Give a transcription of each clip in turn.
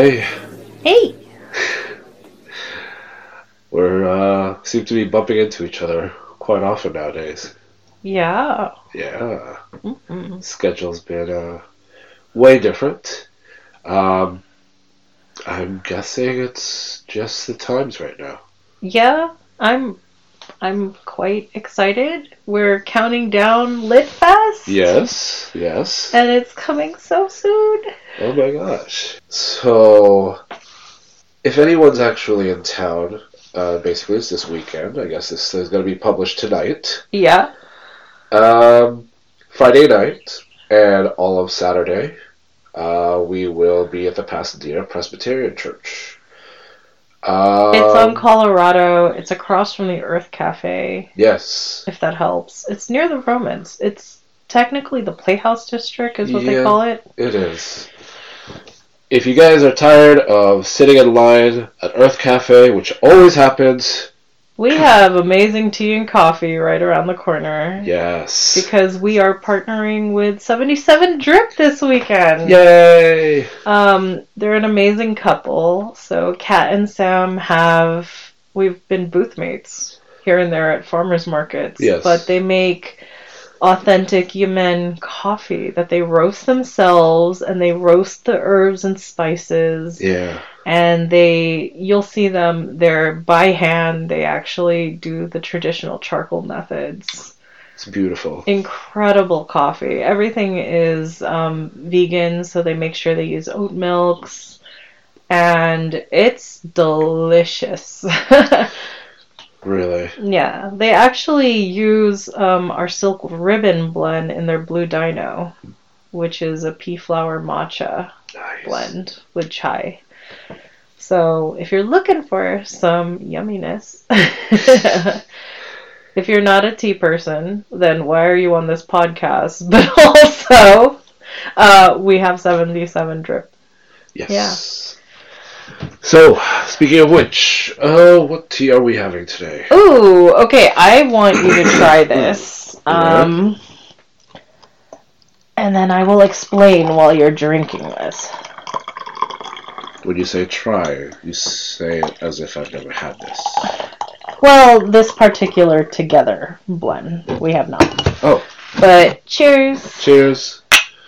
Hey. Hey! We're seem to be bumping into each other quite often nowadays. Yeah. Yeah. Mm-mm. Schedule's been way different. Um, I'm guessing it's just the times right now. Yeah, I'm quite excited. We're counting down Litfest. Yes. And it's coming so soon. Oh my gosh. So, if anyone's actually in town, basically it's this weekend. I guess this is going to be published tonight. Yeah. Friday night and all of Saturday, we will be at the Pasadena Presbyterian Church. It's on Colorado. It's across from the Earth Cafe. Yes. If that helps. It's near the Romans. It's technically the Playhouse District is what they call it. It is. If you guys are tired of sitting in line at Earth Cafe, which always happens, we have amazing tea and coffee right around the corner. Yes. Because we are partnering with 77 Drip this weekend. Yay! They're an amazing couple. So Kat and Sam we've been booth mates here and there at farmers markets. Yes. But they make authentic Yemen coffee that they roast themselves, and they roast the herbs and spices. Yeah. And you'll see them there by hand. They actually do the traditional charcoal methods. It's beautiful. Incredible coffee. Everything is vegan, so they make sure they use oat milks. And it's delicious. Really? Yeah. They actually use our Silk Ribbon blend in their Blue Dino, which is a pea flower matcha blend with chai. So if you're looking for some yumminess, if you're not a tea person, then why are you on this podcast? But also, we have 77 Drip. Yes. Yeah. So, speaking of which, what tea are we having today? Ooh, okay, I want you to try this. And then I will explain while you're drinking this. When you say try, you say it as if I've never had this. Well, this particular together blend, we have not. Oh. But cheers. Cheers.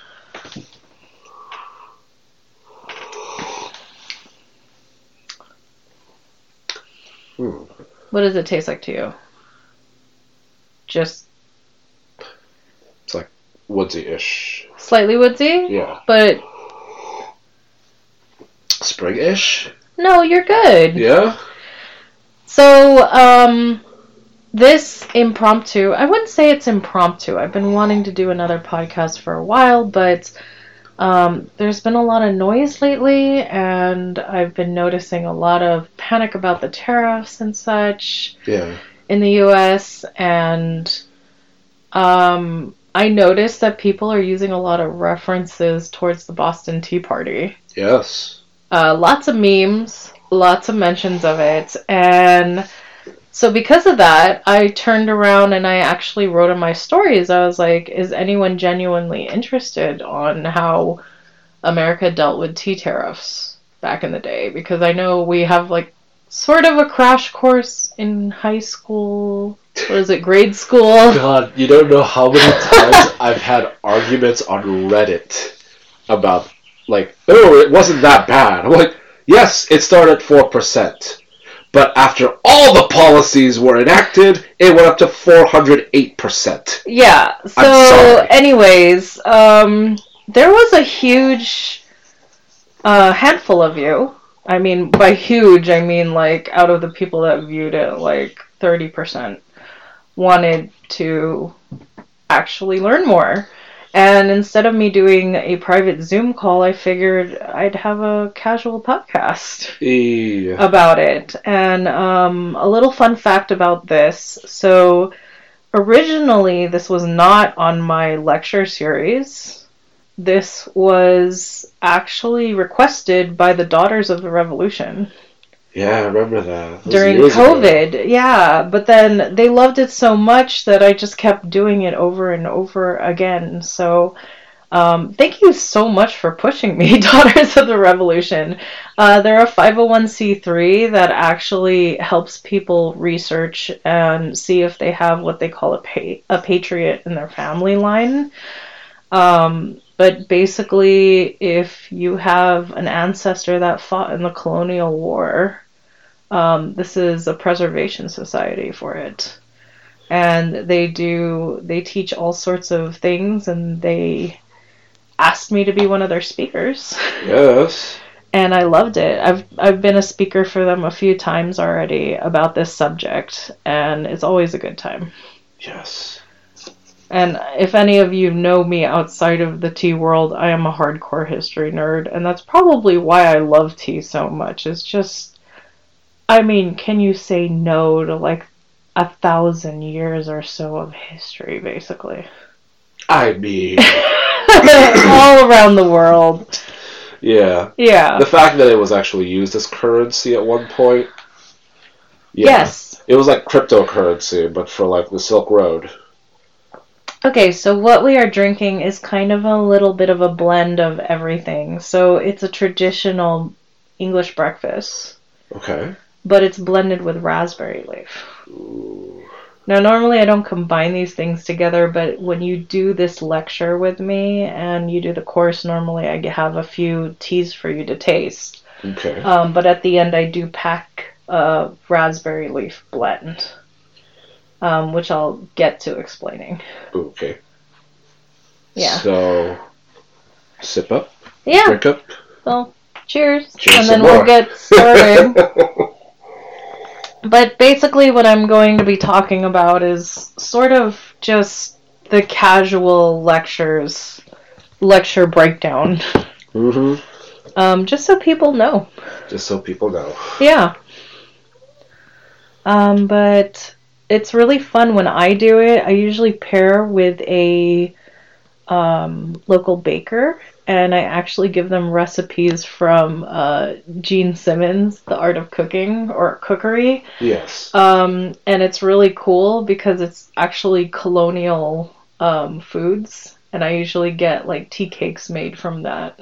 What does it taste like to you? Just... It's like woodsy-ish. Slightly woodsy? Yeah. But... Spring-ish? No, you're good. Yeah? So, this impromptu, I wouldn't say it's impromptu. I've been wanting to do another podcast for a while, but there's been a lot of noise lately, and I've been noticing a lot of panic about the tariffs and such in the U.S., and I noticed that people are using a lot of references towards the Boston Tea Party. Yes. Lots of memes, lots of mentions of it, and so because of that, I turned around and I actually wrote in my stories, I was like, is anyone genuinely interested on how America dealt with tea tariffs back in the day? Because I know we have like sort of a crash course in high school, or is it grade school? God, you don't know how many times I've had arguments on Reddit about, like, oh, it wasn't that bad. I'm like, yes, it started at 4%. But after all the policies were enacted, it went up to 408%. Yeah, so anyways, there was a huge handful of you. I mean, by huge, I mean, like, out of the people that viewed it, like, 30% wanted to actually learn more. And instead of me doing a private Zoom call, I figured I'd have a casual podcast about it. And a little fun fact about this. So originally, this was not on my lecture series. This was actually requested by the Daughters of the Revolution. Yeah, I remember that. During COVID, yeah. But then they loved it so much that I just kept doing it over and over again. So Thank you so much for pushing me, Daughters of the Revolution. They're a 501c3 that actually helps people research and see if they have what they call a patriot in their family line. But basically, if you have an ancestor that fought in the colonial war, this is a preservation society for it. And they teach all sorts of things, and they asked me to be one of their speakers. Yes. And I loved it. I've been a speaker for them a few times already about this subject, and it's always a good time. Yes. And if any of you know me outside of the tea world, I am a hardcore history nerd, and that's probably why I love tea so much. It's just, I mean, can you say no to like 1,000 years or so of history, basically? I mean... all around the world. Yeah. Yeah. The fact that it was actually used as currency at one point. Yeah. Yes. It was like cryptocurrency, but for like the Silk Road. Okay, so what we are drinking is kind of a little bit of a blend of everything. So it's a traditional English breakfast. Okay. But it's blended with raspberry leaf. Ooh. Now, normally I don't combine these things together, but when you do this lecture with me and you do the course, normally I have a few teas for you to taste. Okay. But at the end I do pack a raspberry leaf blend, which I'll get to explaining. Okay. Yeah. So, sip up. Yeah. Drink up. Well, cheers. Cheers and then some more. we'll get started. But basically what I'm going to be talking about is sort of just the casual lecture breakdown. Mm-hmm. Just so people know. Just so people know. Yeah. But it's really fun when I do it. I usually pair with a local baker, and I actually give them recipes from Gene Simmons, The Art of Cooking, or Cookery. Yes. And it's really cool because it's actually colonial foods, and I usually get like tea cakes made from that.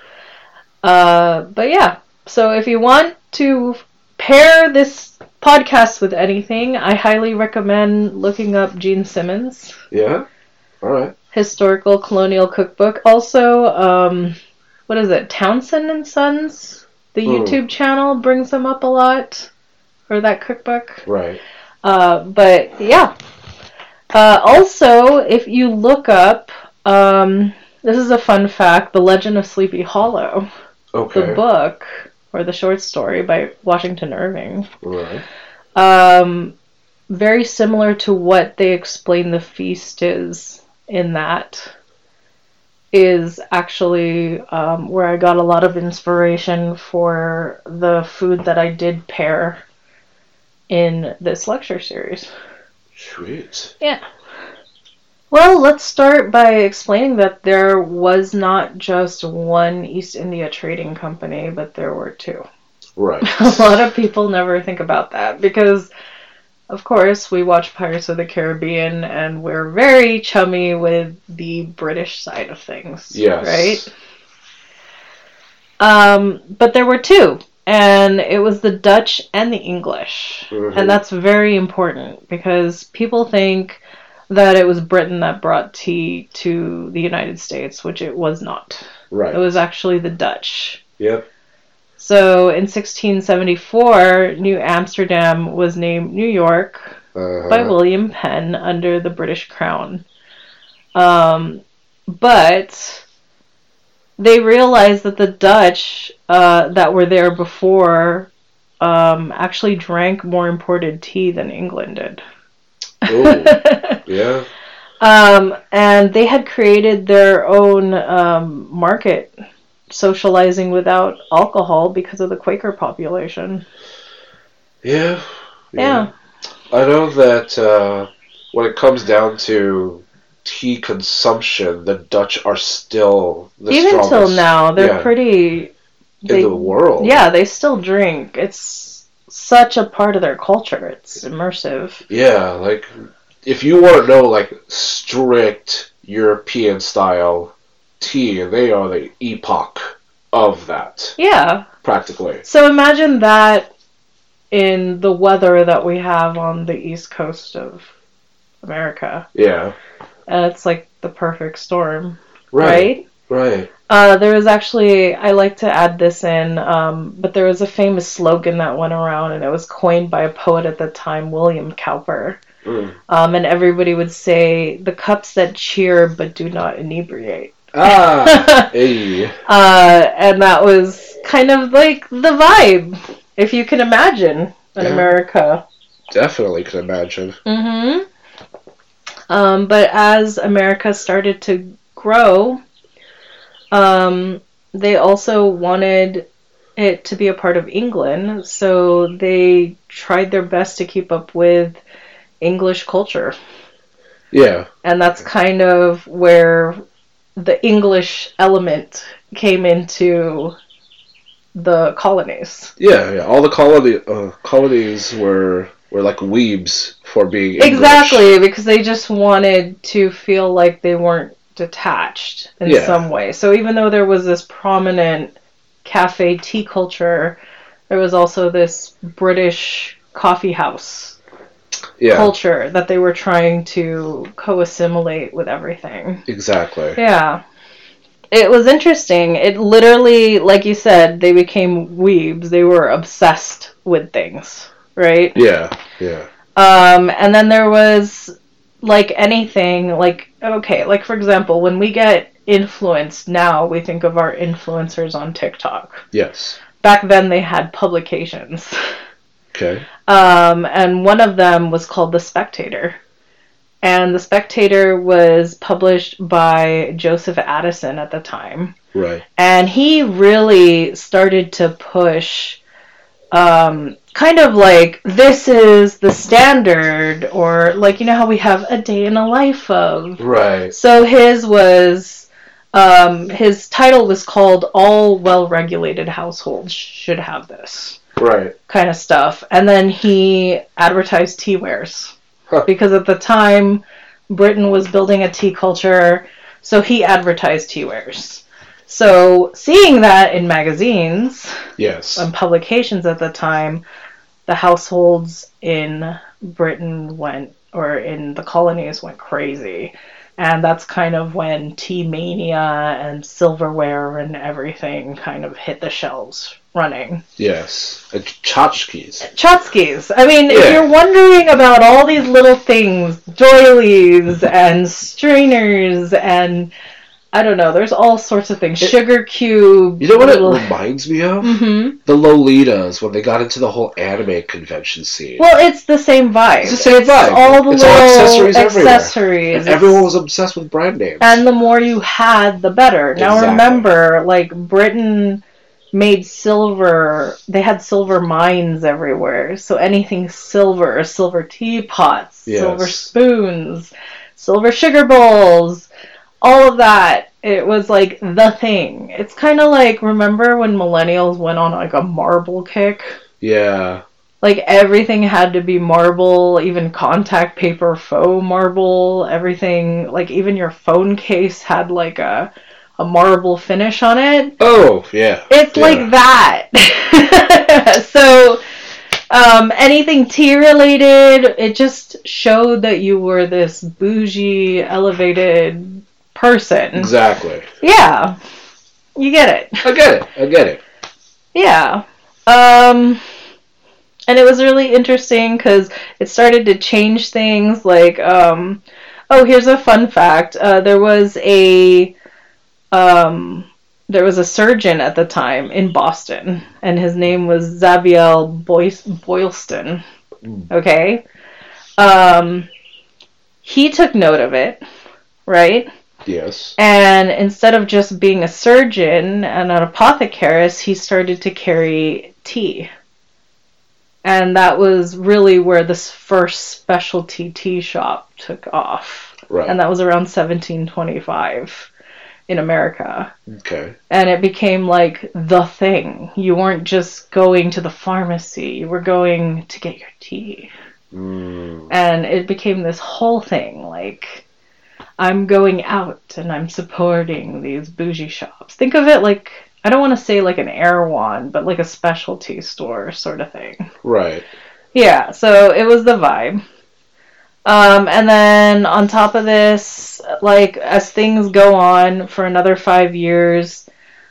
But yeah, so if you want to pair this podcast with anything, I highly recommend looking up Gene Simmons. Yeah? Alright. Historical Colonial Cookbook. Also, what is it? Townsend and Sons? The YouTube channel brings them up a lot. Or that cookbook. Right. But, yeah. Also, if you look up, this is a fun fact, The Legend of Sleepy Hollow. Okay. The book, or the short story by Washington Irving. Right. Very similar to what they explain the feast is in that, is actually where I got a lot of inspiration for the food that I did pair in this lecture series. Sweet. Yeah. Well, let's start by explaining that there was not just one East India Trading Company, but there were two. Right. A lot of people never think about that because, of course, we watch Pirates of the Caribbean and we're very chummy with the British side of things. Yes. Right? But there were two, and it was the Dutch and the English. Mm-hmm. And that's very important because people think that it was Britain that brought tea to the United States, which it was not. Right. It was actually the Dutch. Yep. So in 1674, New Amsterdam was named New York by William Penn under the British Crown. But they realized that the Dutch that were there before actually drank more imported tea than England did. Ooh. Yeah. And they had created their own market, socializing without alcohol because of the Quaker population. Yeah. Yeah. I know that when it comes down to tea consumption, the Dutch are still the Even strongest. till now, they're pretty... in the world. Yeah, they still drink. It's such a part of their culture. It's immersive. Yeah, like, if you want to know, like, strict European-style tea, and they are the epoch of that. Yeah. Practically. So imagine that in the weather that we have on the east coast of America. Yeah. And it's like the perfect storm. Right. There was actually, I like to add this in, but there was a famous slogan that went around, and it was coined by a poet at the time, William Cowper. And everybody would say, the cups that cheer but do not inebriate. Hey. And that was kind of like the vibe, if you can imagine, in America. Definitely can imagine. Mm-hmm. But as America started to grow, they also wanted it to be a part of England, so they tried their best to keep up with English culture. Yeah. And that's kind of where the English element came into the colonies. Yeah. All the colonies were like weebs for being English. Exactly, because they just wanted to feel like they weren't detached in some way. So even though there was this prominent cafe tea culture, there was also this British coffee house culture that they were trying to co-assimilate with everything. Exactly. Yeah. It was interesting. It literally, like you said, they became weebs. They were obsessed with things, right? Yeah. And then there was, like anything, like for example, when we get influenced now, we think of our influencers on TikTok. Yes. Back then they had publications. Okay. And one of them was called The Spectator. And The Spectator was published by Joseph Addison at the time. Right. And he really started to push kind of like, this is the standard, or like, you know how we have a day in the life of. Right. So his was, his title was called All Well-Regulated Households Should Have This. Right. Kind of stuff. And then he advertised tea wares. Because at the time, Britain was building a tea culture, so he advertised tea wares. So seeing that in magazines and publications at the time, the households in Britain or in the colonies went crazy. And that's kind of when tea mania and silverware and everything kind of hit the shelves running. Yes. Tchotchkes. Tchotchkes. I mean, if you're wondering about all these little things, doilies and strainers and I don't know, there's all sorts of things. Sugar cube. You know what it reminds me of? Mm-hmm. The Lolitas, when they got into the whole anime convention scene. Well, it's the same vibe. It's the same vibe. All the it's little all accessories everywhere. And everyone was obsessed with brand names. And the more you had, the better. Now remember, like, Britain made silver, they had silver mines everywhere. So anything silver teapots, silver spoons, silver sugar bowls, all of that, it was like the thing. It's kind of like, remember when millennials went on like a marble kick? Yeah. Like everything had to be marble, even contact paper, faux marble, everything, like even your phone case had like a marble finish on it. Oh, yeah. It's like that. So, anything tea related, it just showed that you were this bougie, elevated person. Exactly. Yeah. You get it. I get it. Yeah. And it was really interesting because it started to change things. Like, here's a fun fact. There was a surgeon at the time in Boston, and his name was Zabiel Boylston. Okay? He took note of it, right? Yes. And instead of just being a surgeon and an apothecarist, he started to carry tea. And that was really where this first specialty tea shop took off. Right. And that was around 1725 in America. Okay. And it became like the thing. You weren't just going to the pharmacy. You were going to get your tea. And it became this whole thing. Like, I'm going out and I'm supporting these bougie shops. Think of it like, I don't want to say like an Erewhon, but like a specialty store sort of thing. Right. Yeah, so it was the vibe. And then on top of this, like as things go on for another 5 years,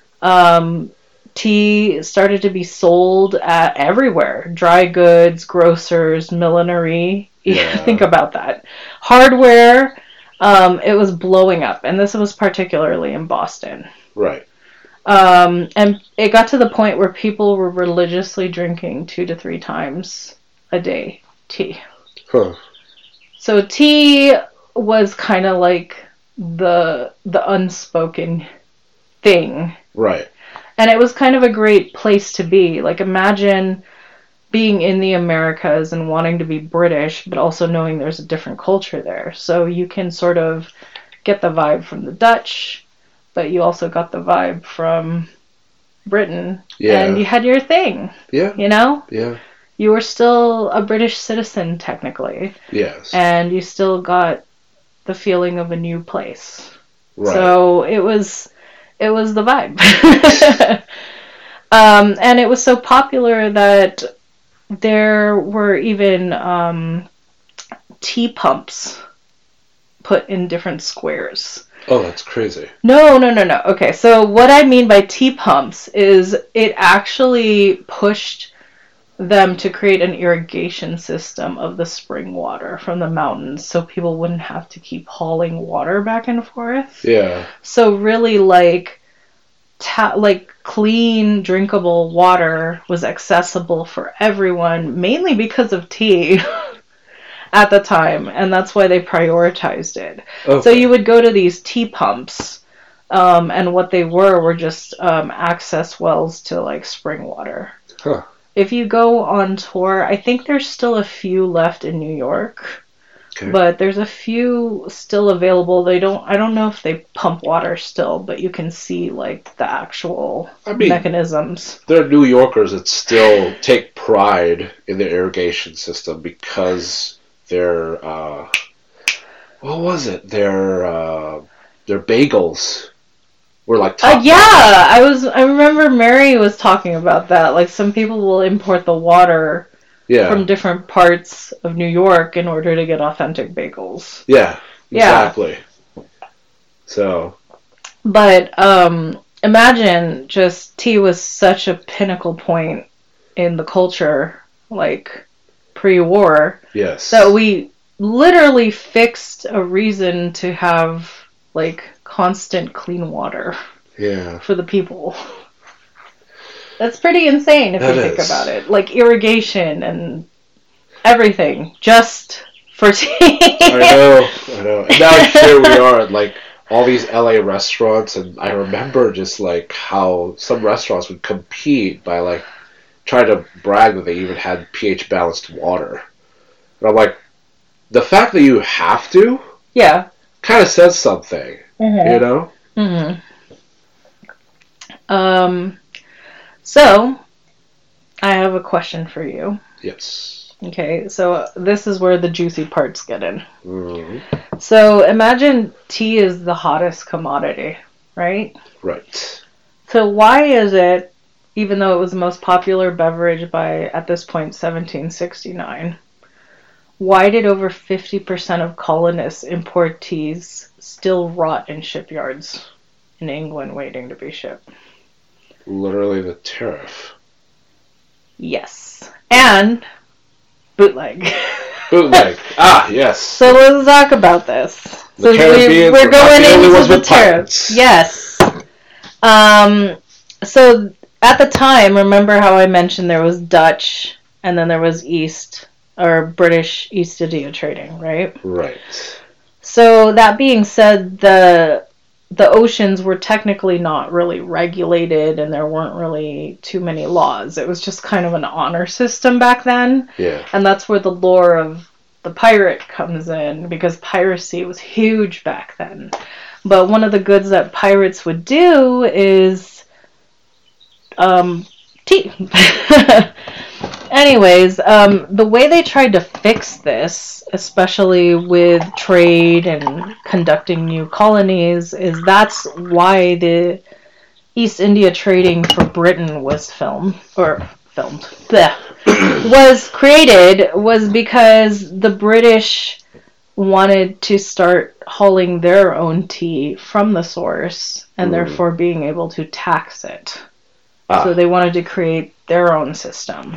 tea started to be sold at everywhere. Dry goods, grocers, millinery. Yeah. Think about that. Hardware, it was blowing up. And this was particularly in Boston. Right. And it got to the point where people were religiously drinking 2 to 3 times a day tea. Huh. So tea was kind of like the unspoken thing. Right. And it was kind of a great place to be. Like, imagine being in the Americas and wanting to be British, but also knowing there's a different culture there. So you can sort of get the vibe from the Dutch, but you also got the vibe from Britain. Yeah. And you had your thing. Yeah. You know? Yeah. You were still a British citizen, technically. Yes. And you still got the feeling of a new place. Right. So it was the vibe. And it was so popular that there were even tea pumps put in different squares. Oh, that's crazy. No. Okay, so what I mean by tea pumps is it actually pushed them to create an irrigation system of the spring water from the mountains so people wouldn't have to keep hauling water back and forth. Yeah. So really like clean drinkable water was accessible for everyone, mainly because of tea at the time, and that's why they prioritized it. Okay. So you would go to these tea pumps, and what they were just access wells to like spring water. Huh. If you go on tour, I think there's still a few left in New York. Okay. But there's a few still available. I don't know if they pump water still, but you can see like the actual mechanisms. There are New Yorkers that still take pride in their irrigation system because their what was it? Their bagels were like top yeah, I remember Mary was talking about that. Like some people will import the water from different parts of New York in order to get authentic bagels. Yeah, exactly. Yeah. So. But imagine just tea was such a pinnacle point in the culture, like pre-war. Yes. That we literally fixed a reason to have like constant clean water. Yeah. For the people. That's pretty insane if you think about it. Like irrigation and everything just for tea. I know. And now here we are at like all these LA restaurants, and I remember just like how some restaurants would compete by like trying to brag that they even had pH balanced water. And I'm like, the fact that you have to, kind of says something, you know? Mm-hmm. So, I have a question for you. Yes. Okay, so this is where the juicy parts get in. Mm-hmm. So, imagine tea is the hottest commodity, right? Right. So, why is it, even though it was the most popular beverage by, at this point, 1769, why did over 50% of colonists import teas still rot in shipyards in England waiting to be shipped? Literally the tariff. Yes. And bootleg. Bootleg. Yes. So let's talk about this. The Caribbean we're going into the tariffs. Yes. So at the time, remember how I mentioned there was Dutch and then there was British East India trading, right? Right. So that being said, the oceans were technically not really regulated and there weren't really too many laws. It was just kind of an honor system back then. Yeah. And that's where the lore of the pirate comes in, because piracy was huge back then. But one of the goods that pirates would do is tea. anyways, the way they tried to fix this, especially with trade and conducting new colonies, is that's why the East India Trading for Britain was was created, was because the British wanted to start hauling their own tea from the source and therefore being able to tax it. So they wanted to create their own system.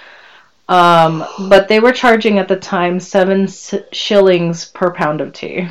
But they were charging at the time 7 shillings per pound of tea.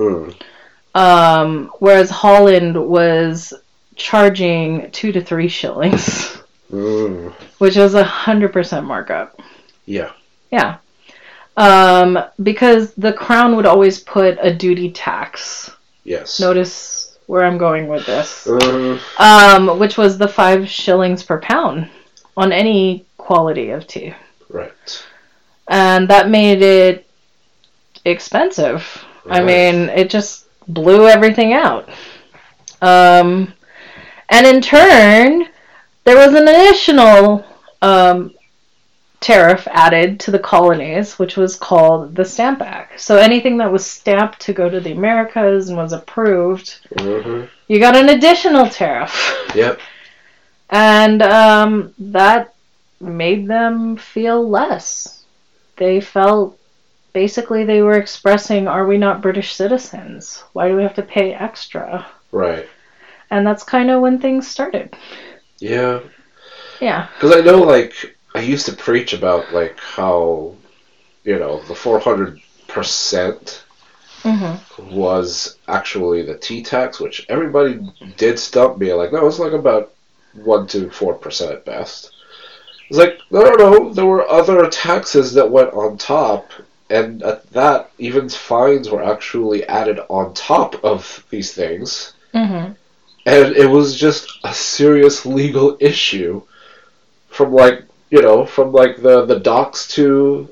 Whereas Holland was charging 2 to 3 shillings. Which was 100% markup. Yeah. Yeah. Because the crown would always put a duty tax. Yes. Notice where I'm going with this. Which was the 5 shillings per pound on any quality of tea. Right. And that made it expensive. Right. I mean, it just blew everything out. And in turn, there was an additional tariff added to the colonies, which was called the Stamp Act. So anything that was stamped to go to the Americas and was approved, you got an additional tariff. Yep. And that made them feel less. They felt, basically they were expressing, are we not British citizens? Why do we have to pay extra? Right. And that's kind of when things started. Yeah. Yeah. Because I know, like, I used to preach about, like, how, you know, the 400% was actually the tea tax, which everybody did stump me. Like, no, it's like about 1 to 4% at best. It's like, no, there were other taxes that went on top, and at that, even fines were actually added on top of these things. And it was just a serious legal issue from, like, you know, from, like, the docks to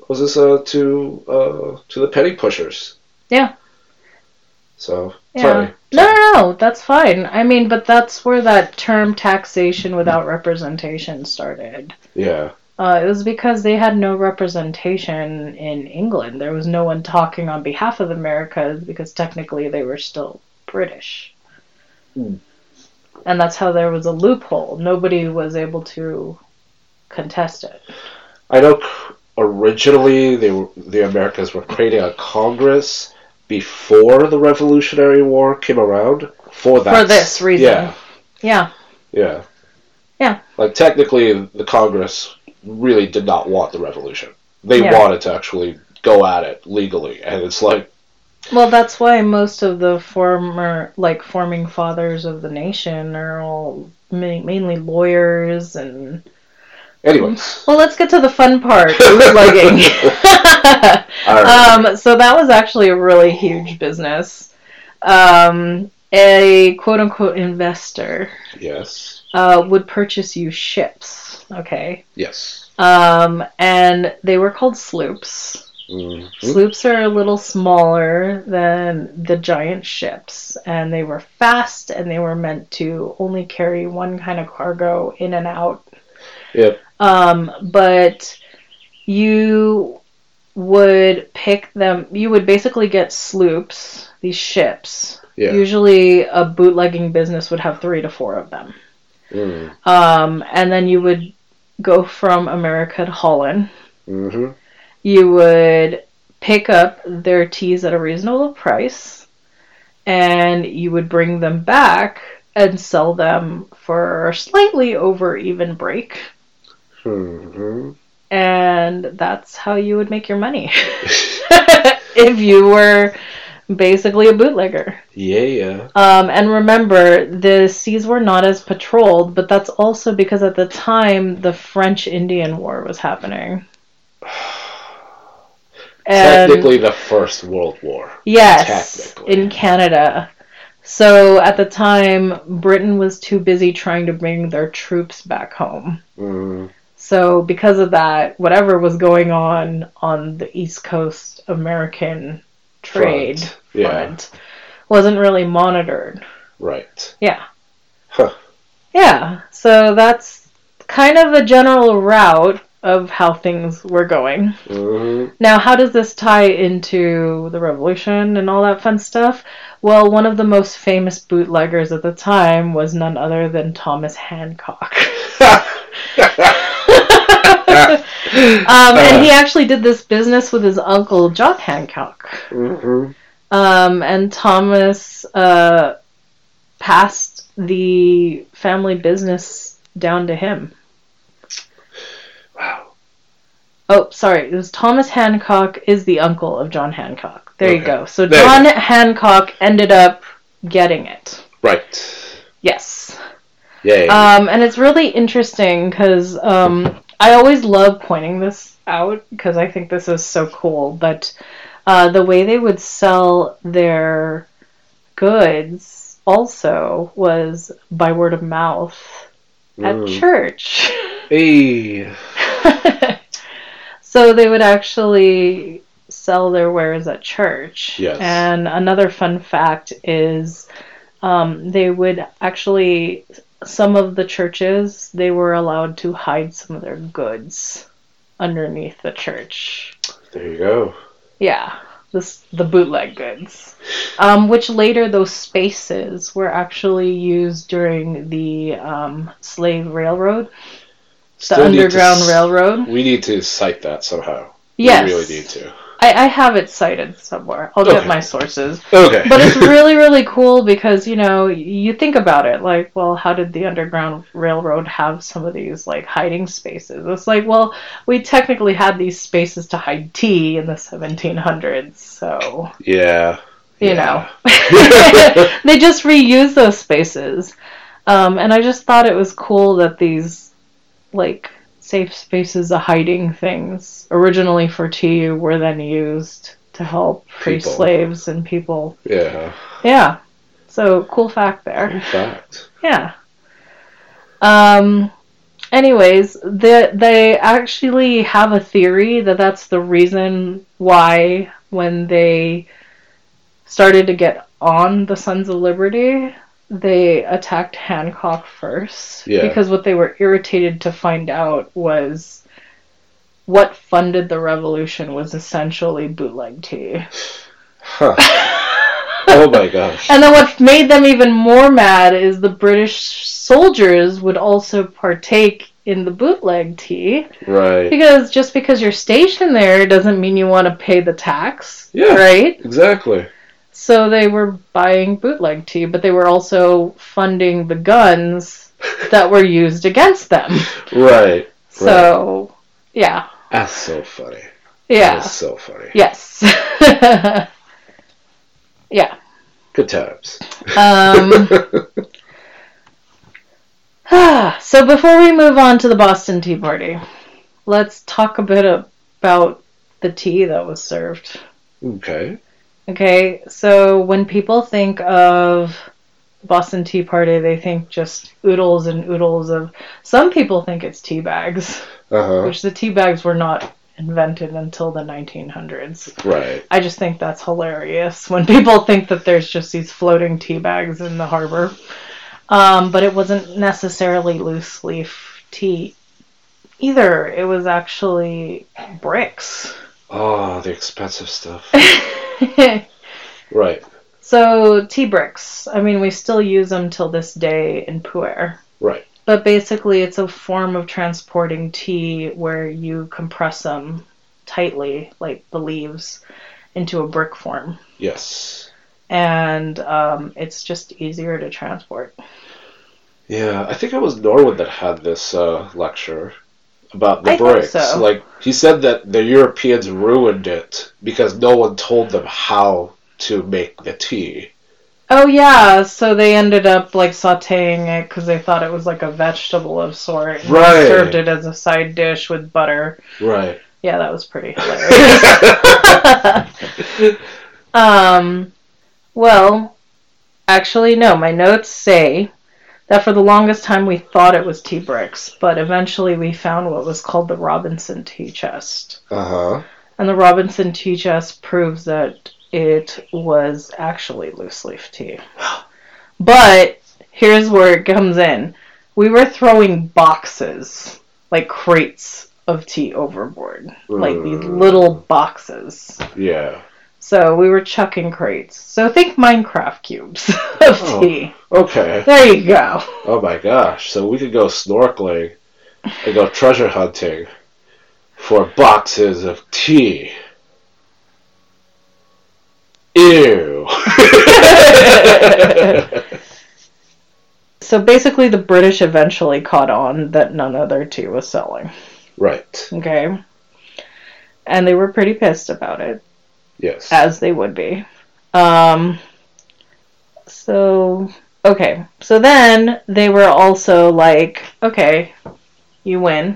the penny pushers. Yeah. So, yeah. Sorry. No, that's fine. I mean, but that's where that term taxation without representation started. Yeah. It was because they had no representation in England. There was no one talking on behalf of the Americas because technically they were still British. And that's how there was a loophole. Nobody was able to contest it. I know originally the Americans were creating a Congress before the Revolutionary War came around for that. For this reason. Yeah. Like, technically, the Congress really did not want the revolution. They wanted to actually go at it legally, and it's like... Well, that's why most of the forming fathers of the nation are all mainly lawyers and... Anyways. Well, let's get to the fun part, bootlegging. So that was actually a really huge business. A quote-unquote investor would purchase you ships, okay? Yes. And they were called sloops. Sloops are a little smaller than the giant ships, and they were fast, and they were meant to only carry one kind of cargo in and out. Yep. But you would pick them, you would basically get sloops, these ships. Yeah. Usually a bootlegging business would have 3 to 4 of them. And then you would go from America to Holland. You would pick up their teas at a reasonable price, and you would bring them back and sell them for slightly over even break. And that's how you would make your money. If you were basically a bootlegger. Yeah. And remember, the seas were not as patrolled, but that's also because at the time the French Indian War was happening. Technically the First World War. Yes, in Canada. So at the time, Britain was too busy trying to bring their troops back home. So because of that, whatever was going on the East Coast American trade front wasn't really monitored. Right. Yeah. Yeah, so that's kind of a general route of how things were going. Mm-hmm. Now, how does this tie into the revolution and all that fun stuff? Well, one of the most famous bootleggers at the time was none other than Thomas Hancock. And he actually did this business with his uncle, John Hancock. Mm-hmm. And Thomas passed the family business down to him. Wow. Oh, sorry. It was Thomas Hancock is the uncle of John Hancock. There you go. So There John Hancock ended up getting it. Right. Yes. Yay. And it's really interesting because I always love pointing this out because I think this is so cool. But the way they would sell their goods also was by word of mouth at church. Hey. So they would actually sell their wares at church. Yes. And another fun fact is they would actually, some of the churches, they were allowed to hide some of their goods underneath the church. There you go. Yeah, the bootleg goods. Which later those spaces were actually used during the slave railroad. The Underground Railroad. We need to cite that somehow. Yes. We really need to. I have it cited somewhere. I'll get my sources. Okay. But it's really, really cool because, you know, you think about it. Like, well, how did the Underground Railroad have some of these, like, hiding spaces? It's like, well, we technically had these spaces to hide tea in the 1700s, so... Yeah. You know. They just reused those spaces. And I just thought it was cool that these, like, safe spaces of hiding things originally for tea were then used to help free slaves and people. Yeah. Yeah. So, cool fact there. Cool fact. Yeah. Anyways, they actually have a theory that that's the reason why when they started to get on the Sons of Liberty, they attacked Hancock first. Yeah. Because what they were irritated to find out was what funded the revolution was essentially bootleg tea. Huh. Oh my gosh. And then what made them even more mad is the British soldiers would also partake in the bootleg tea. Right. Because just because you're stationed there doesn't mean you want to pay the tax. Yeah. Right? Exactly. So they were buying bootleg tea, but they were also funding the guns that were used against them. Right. So, yeah. That's so funny. Yeah. That's so funny. Yes. Yeah. Good times. So before we move on to the Boston Tea Party, let's talk a bit about the tea that was served. Okay. Okay, so when people think of Boston Tea Party, they think just oodles and oodles of... Some people think it's tea bags, which the tea bags were not invented until the 1900s. Right. I just think that's hilarious when people think that there's just these floating tea bags in the harbor. But it wasn't necessarily loose leaf tea either. It was actually bricks. Oh, the expensive stuff. Right. So, tea bricks. I mean, we still use them till this day in Pu'er. Right. But basically, it's a form of transporting tea where you compress them tightly, like the leaves, into a brick form. Yes. And it's just easier to transport. Yeah, I think it was Norwood that had this lecture about the I bricks. think so. Like, he said that the Europeans ruined it because no one told them how to make the tea. Oh, yeah, so they ended up, like, sautéing it because they thought it was like a vegetable of sort. And Right. They served it as a side dish with butter. Right. Yeah, that was pretty hilarious. Well, actually, no. My notes say that for the longest time we thought it was tea bricks, but eventually we found what was called the Robinson tea chest. Uh-huh. And the Robinson tea chest proves that it was actually loose leaf tea. But here's where it comes in. We were throwing boxes, like crates, of tea overboard. Like these little boxes. Yeah. So we were chucking crates. So think Minecraft cubes of tea. Okay. There you go. Oh my gosh. So we could go snorkeling and go treasure hunting for boxes of tea. Ew. So basically the British eventually caught on that none of their tea was selling. Right. Okay. And they were pretty pissed about it. Yes. As they would be. So then they were also like, okay, you win.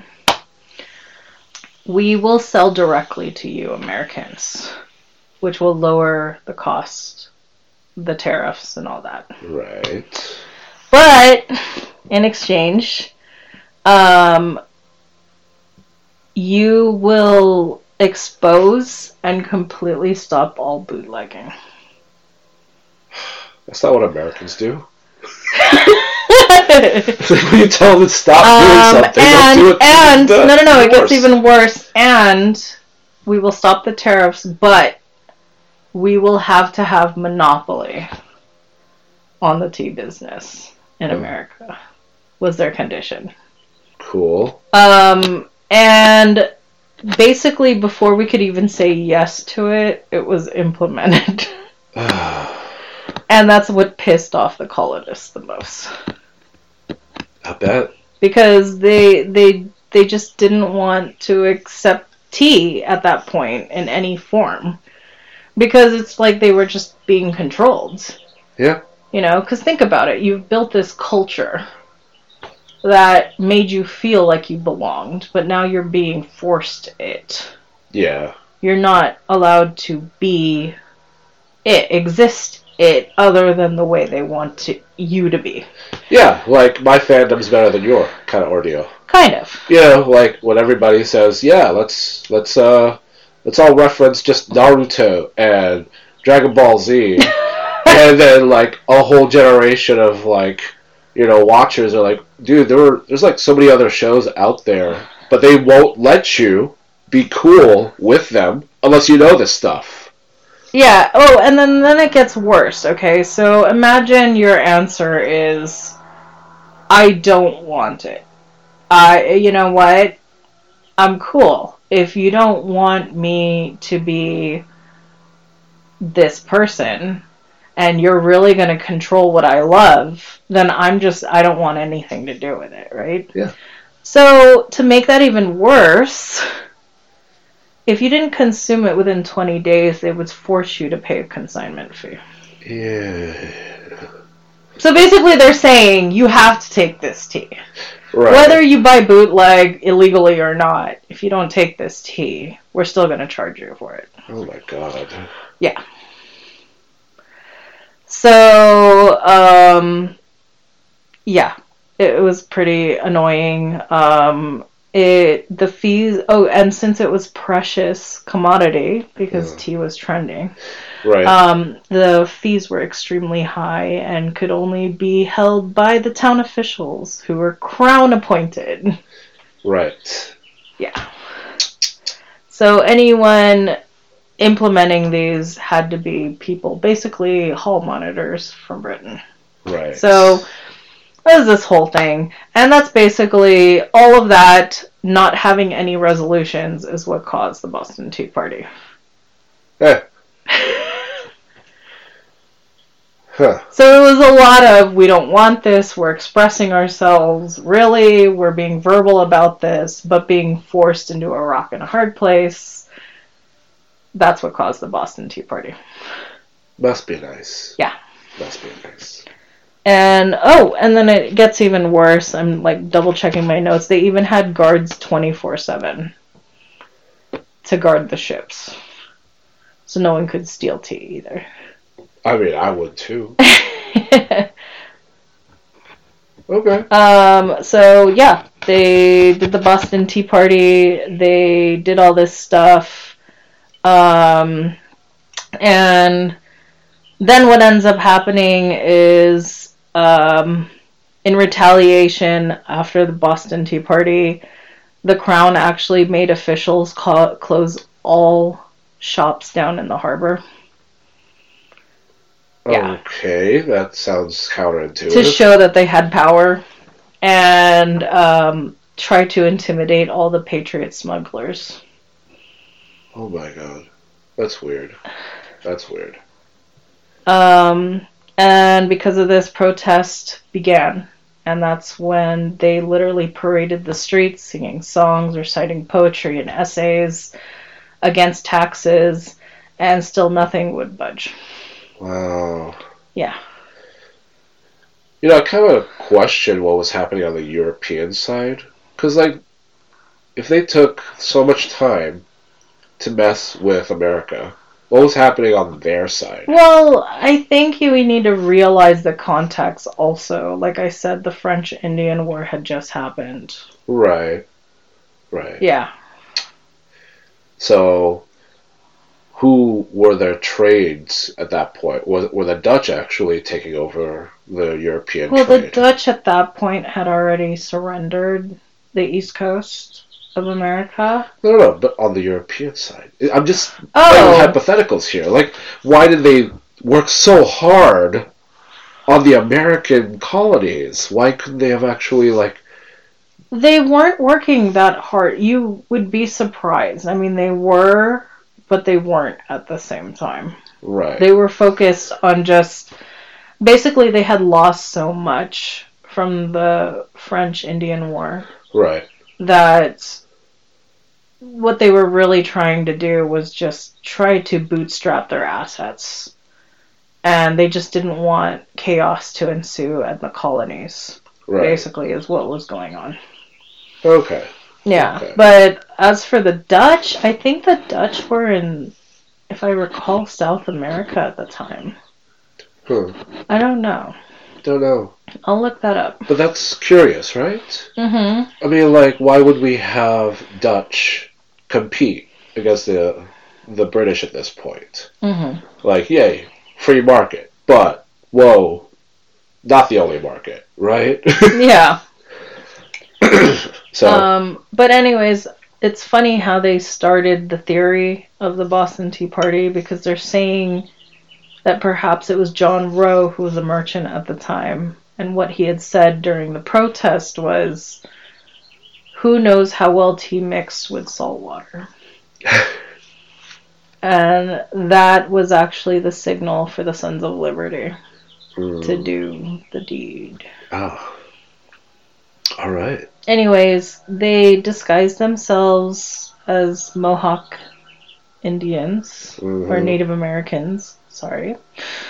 We will sell directly to you Americans, which will lower the cost, the tariffs and all that. Right. But in exchange, you will expose and completely stop all bootlegging. That's not what Americans do. When you tell them to stop doing something, they'll do it. And no, it gets even worse. And we will stop the tariffs, but we will have to have monopoly on the tea business in America. Was their condition. Cool. And basically, before we could even say yes to it, it was implemented. And that's what pissed off the colonists the most. I bet. Because they just didn't want to accept tea at that point in any form. Because it's like they were just being controlled. Yeah. You know, because think about it. You've built this culture that made you feel like you belonged, but now you're being forced it. Yeah. You're not allowed to be it, exist it, other than the way they want you to be. Yeah, like my fandom's better than your kind of ordeal. Kind of. You know, like when everybody says, yeah, let's all reference just Naruto and Dragon Ball Z. And then like a whole generation of like, you know, watchers are like, dude, there's like so many other shows out there, but they won't let you be cool with them unless you know this stuff. Yeah. Oh, and then it gets worse. Okay, so imagine your answer is, I don't want it. You know what? I'm cool. If you don't want me to be this person, and you're really going to control what I love, then I don't want anything to do with it, right? Yeah. So, to make that even worse, if you didn't consume it within 20 days, they would force you to pay a consignment fee. Yeah. So basically they're saying, you have to take this tea. Right. Whether you buy bootleg illegally or not, if you don't take this tea, we're still going to charge you for it. Oh my god. Yeah. So, yeah, it was pretty annoying. The fees, and since it was precious commodity, because tea was trending, right. The fees were extremely high and could only be held by the town officials, who were crown appointed. Right. Yeah. So anyone implementing these had to be people, basically hall monitors from Britain. Right. So there's this whole thing, and that's basically all of that. Not having any resolutions is what caused the Boston Tea Party. Huh. Huh. So it was a lot of, we don't want this, we're expressing ourselves, really, we're being verbal about this, but being forced into a rock and a hard place. That's what caused the Boston Tea Party. Must be nice. Yeah. Must be nice. And then it gets even worse. I'm like double checking my notes. They even had guards 24/7 to guard the ships. So no one could steal tea either. I mean, I would too. Okay. So yeah, they did the Boston Tea Party. They did all this stuff. And then what ends up happening is, in retaliation, after the Boston Tea Party, the Crown actually made officials close all shops down in the harbor. Yeah. Okay, that sounds counterintuitive. To show that they had power and try to intimidate all the Patriot smugglers. Oh my god. That's weird. That's weird. And because of this, protest began. And that's when they literally paraded the streets, singing songs, reciting poetry and essays against taxes, and still nothing would budge. Wow. Yeah. You know, I kind of question what was happening on the European side. Because, like, if they took so much time to mess with America, what was happening on their side? Well, I think we need to realize the context also. Like I said, the French-Indian War had just happened. Right. Right. Yeah. So, who were their trades at that point? Were the Dutch actually taking over the European trade? Well, the Dutch at that point had already surrendered the East Coast of America. No, but on the European side. I'm just playing hypotheticals here. Like, why did they work so hard on the American colonies? Why couldn't they have actually, like... They weren't working that hard. You would be surprised. I mean, they were, but they weren't at the same time. Right. They were focused on just... Basically, they had lost so much from the French-Indian War. Right. That what they were really trying to do was just try to bootstrap their assets. And they just didn't want chaos to ensue at the colonies. Right. Basically, is what was going on. Okay. Yeah. Okay. But as for the Dutch, I think the Dutch were in, if I recall, South America at the time. I don't know. Don't know. I'll look that up. But that's curious, right? Mm-hmm. I mean, like, why would we have Dutch compete against the British at this point? Mm-hmm. Like, yay, free market. But, whoa, not the only market, right? Yeah. So. But anyways, it's funny how they started the theory of the Boston Tea Party, because they're saying that perhaps it was John Rowe who was a merchant at the time, and what he had said during the protest was, who knows how well tea mixed with salt water? And that was actually the signal for the Sons of Liberty to do the deed. Oh. All right. Anyways, they disguised themselves as Mohawk Indians, or Native Americans, sorry.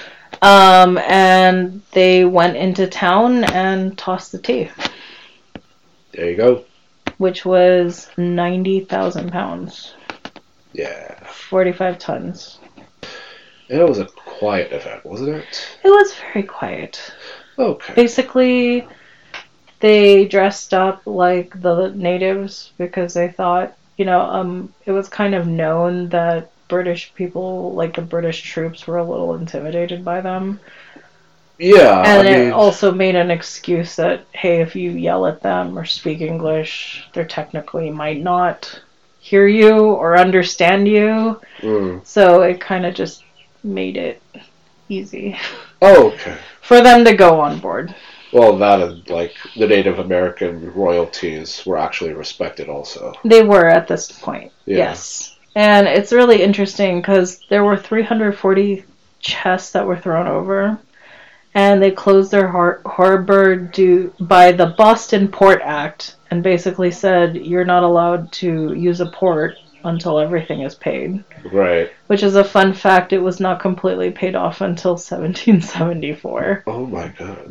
And they went into town and tossed the tea. There you go. Which was 90,000 pounds. Yeah. 45 tons. And it was a quiet event, wasn't it? It was very quiet. Okay. Basically, they dressed up like the natives because they thought, it was kind of known that British people, like the British troops, were a little intimidated by them. Yeah. And it also made an excuse that, hey, if you yell at them or speak English, they technically might not hear you or understand you. So it kind of just made it easy. Oh, okay. For them to go on board. Well, that and, like, the Native American royalties were actually respected also. They were at this point, yes. And it's really interesting because there were 340 chests that were thrown over, and they closed their harbor by the Boston Port Act, and basically said you're not allowed to use a port until everything is paid. Right. Which is a fun fact, it was not completely paid off until 1774. Oh my god.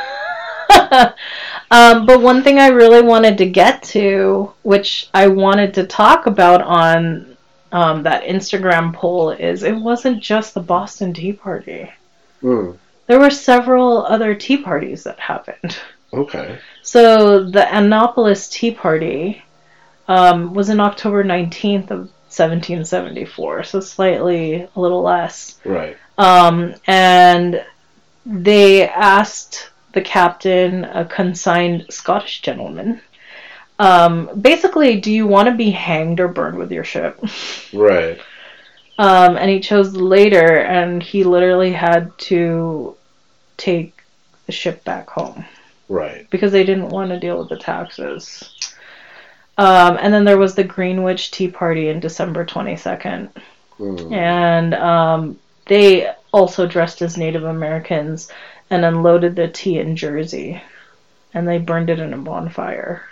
But one thing I really wanted to get to, which I wanted to talk about on that Instagram poll, is it wasn't just the Boston Tea Party. There were several other tea parties that happened. Okay. So the Annapolis Tea Party was in October 19th of 1774, so slightly a little less. Right. And they asked the captain, a consigned Scottish gentleman, Basically, do you want to be hanged or burned with your ship? Right. And he chose the later, and he literally had to take the ship back home. Right. Because they didn't want to deal with the taxes. And then there was the Greenwich Tea Party in December 22nd. And they also dressed as Native Americans and unloaded the tea in Jersey. And they burned it in a bonfire.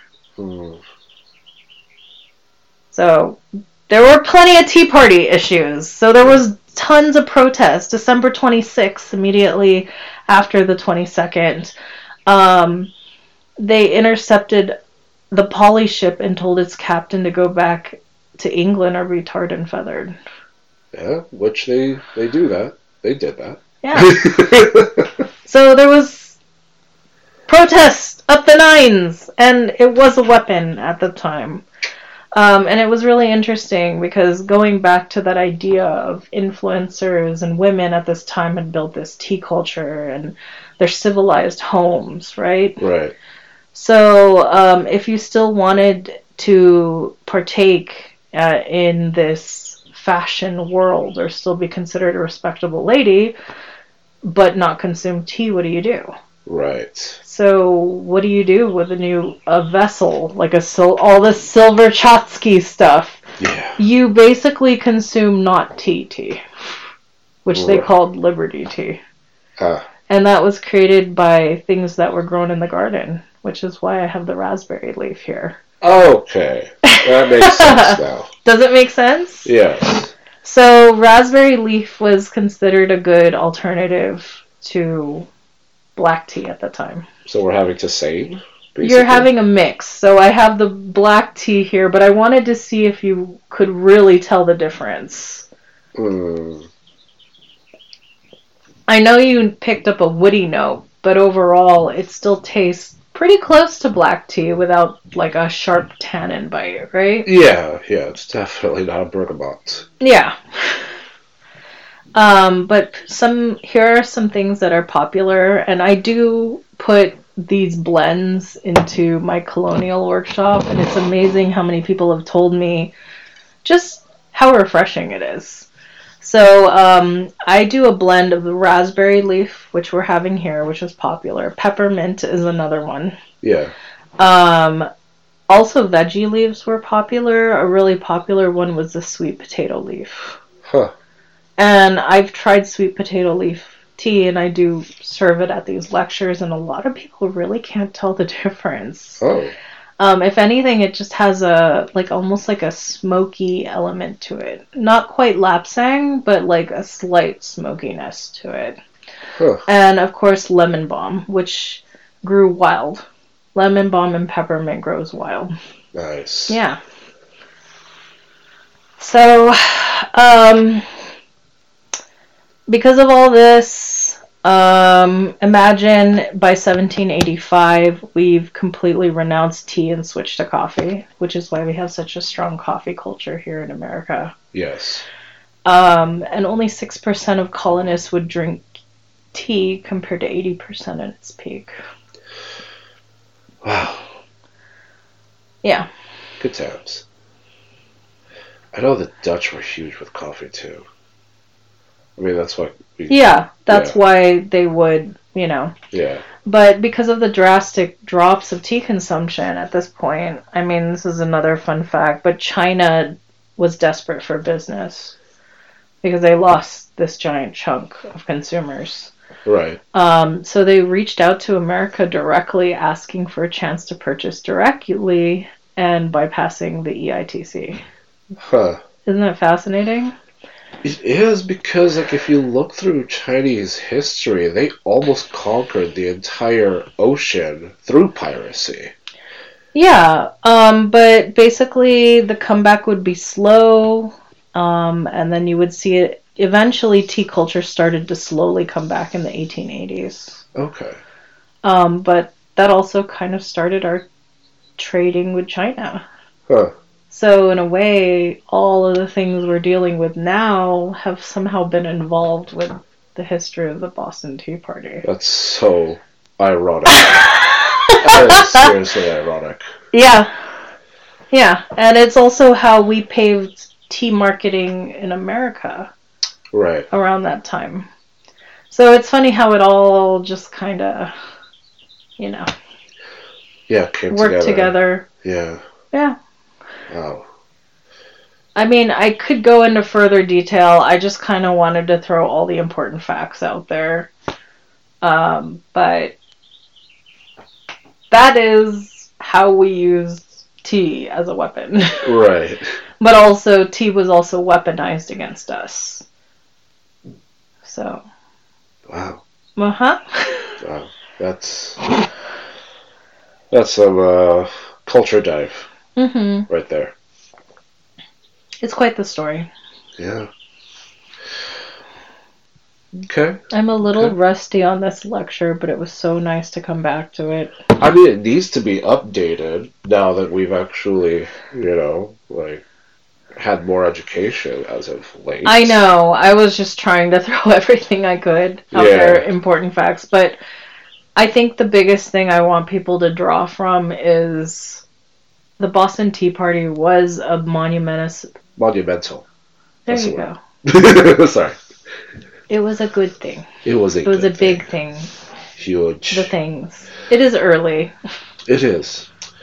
So there were plenty of Tea Party issues. So there was tons of protests. December 26th, immediately after the 22nd, they intercepted the Polly ship and told its captain to go back to England or be tarred and feathered. Yeah, which they do that. They did that. Yeah. So there was protests up the nines, and it was a weapon at the time. And it was really interesting because going back to that idea of influencers and women at this time had built this tea culture and their civilized homes, right? Right. So if you still wanted to partake in this fashion world or still be considered a respectable lady but not consume tea, what do you do? Right. So what do you do with a vessel, like all this silver Chotsky stuff? Yeah. You basically consume not tea, which they called Liberty tea. And that was created by things that were grown in the garden, which is why I have the raspberry leaf here. Okay. That makes sense now. Does it make sense? Yes. So raspberry leaf was considered a good alternative to black tea at the time. So we're having Tisane, basically? You're having a mix. So I have the black tea here, but I wanted to see if you could really tell the difference. I know you picked up a woody note, but overall it still tastes pretty close to black tea without like a sharp tannin bite, right? Yeah, it's definitely not a bergamot. Yeah. But here are some things that are popular, and I do put these blends into my colonial workshop, and it's amazing how many people have told me just how refreshing it is. So I do a blend of the raspberry leaf, which we're having here, which is popular. Peppermint is another one. Yeah. Also, veggie leaves were popular. A really popular one was the sweet potato leaf. Huh. And I've tried sweet potato leaf tea, and I do serve it at these lectures, and a lot of people really can't tell the difference. Oh. If anything, it just has almost like a smoky element to it. Not quite lapsang, but like a slight smokiness to it. Huh. And of course, lemon balm, which grew wild. Lemon balm and peppermint grows wild. Nice. Yeah. So, because of all this, imagine by 1785 we've completely renounced tea and switched to coffee, which is why we have such a strong coffee culture here in America. Yes. And only 6% of colonists would drink tea compared to 80% at its peak. Wow. Yeah. Good times. I know the Dutch were huge with coffee too. I mean, that's why. That's why they would, Yeah. But because of the drastic drops of tea consumption at this point, I mean, this is another fun fact, but China was desperate for business because they lost this giant chunk of consumers. Right. So they reached out to America directly, asking for a chance to purchase directly and bypassing the EITC. Huh. Isn't that fascinating? It is, because if you look through Chinese history, they almost conquered the entire ocean through piracy. Yeah, but basically the comeback would be slow, and then you would see it. Eventually, tea culture started to slowly come back in the 1880s. Okay. But that also kind of started our trading with China. Huh. So in a way, all of the things we're dealing with now have somehow been involved with the history of the Boston Tea Party. That's so ironic. That is seriously ironic. Yeah. Yeah, and it's also how we paved tea marketing in America Right. around that time. So it's funny how it all just kind of, you know, Came worked together. Yeah. Yeah. Wow. I mean, I could go into further detail. I just kind of wanted to throw all the important facts out there. But that is how we used tea as a weapon. Right. But also, tea was also weaponized against us. So. Wow. Uh-huh. Wow. That's some culture dive right there. It's quite the story. Yeah. Okay. I'm a little rusty on this lecture, but it was so nice to come back to it. I mean, it needs to be updated now that we've actually, had more education as of late. I know. I was just trying to throw everything I could out there, important facts. But I think the biggest thing I want people to draw from is the Boston Tea Party was a monumental. There you go. Sorry. It was a good thing. It was a big thing. Huge. The things. It is early. It is.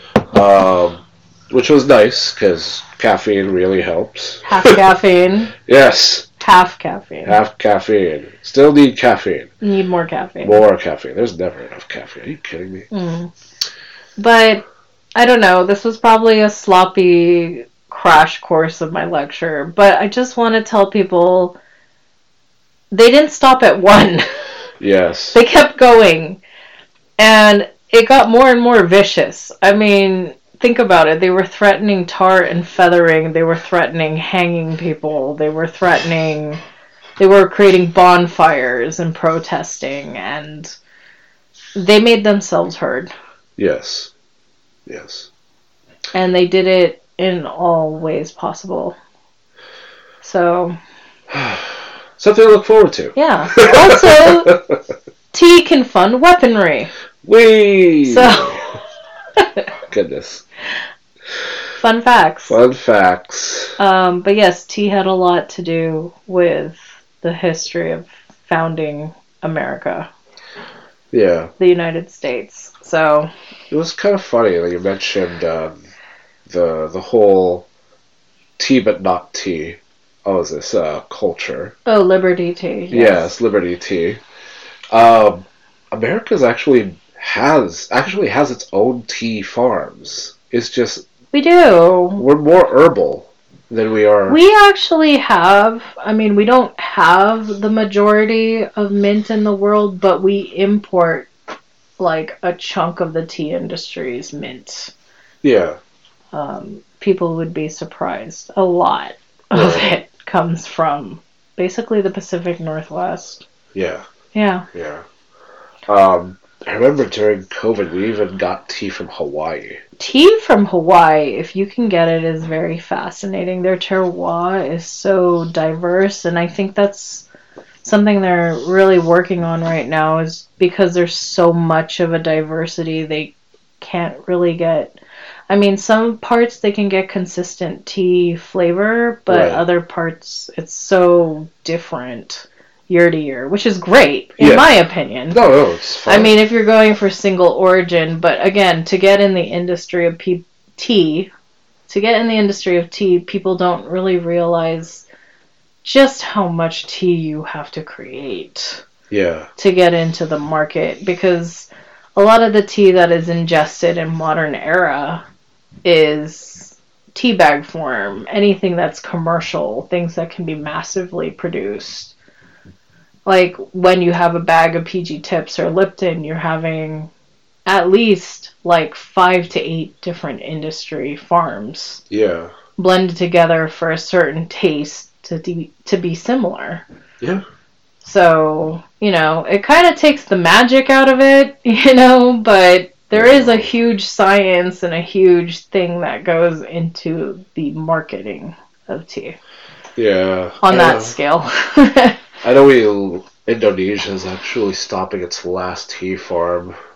Which was nice, because caffeine really helps. Half caffeine. Yes. Half caffeine. Half caffeine. Still need caffeine. Need more caffeine. More caffeine. There's never enough caffeine. Are you kidding me? But, I don't know. This was probably a sloppy crash course of my lecture. But I just want to tell people they didn't stop at 1. Yes. They kept going. And it got more and more vicious. I mean, think about it. They were threatening tar and feathering. They were threatening hanging people. They were creating bonfires and protesting. And they made themselves heard. Yes. Yes. And they did it in all ways possible. So. Something to look forward to. Yeah. Also, tea can fund weaponry. Whee! So. Goodness. Fun facts. But yes, tea had a lot to do with the history of founding America. Yeah. The United States. So. It was kind of funny that you mentioned the whole tea but not tea. Oh, is this culture? Oh, Liberty Tea. Yes, Liberty Tea. America's actually has its own tea farms. It's just we do. We're more herbal than we are. We actually have. I mean, we don't have the majority of mint in the world, but we import like a chunk of the tea industry's mint. Yeah. People would be surprised. A lot of it comes from basically the Pacific Northwest. Yeah. Yeah. Yeah. I remember during COVID, we even got tea from Hawaii. Tea from Hawaii, if you can get it, is very fascinating. Their terroir is so diverse, and I think that's something they're really working on right now, is because there's so much of a diversity, they can't really get... I mean, some parts they can get consistent tea flavor, but other parts it's so different year to year, which is great, in my opinion. No, it's fine. I mean, if you're going for single origin, but again, to get in the industry of tea, people don't really realize just how much tea you have to create to get into the market, because a lot of the tea that is ingested in modern era is tea bag form, anything that's commercial, things that can be massively produced. Like when you have a bag of PG Tips or Lipton, you're having at least like 5 to 8 different industry farms blended together for a certain taste to be similar. Yeah. So, it kind of takes the magic out of it, but there is a huge science and a huge thing that goes into the marketing of tea. Yeah. On that scale. I know Indonesia is actually stopping its last tea farm.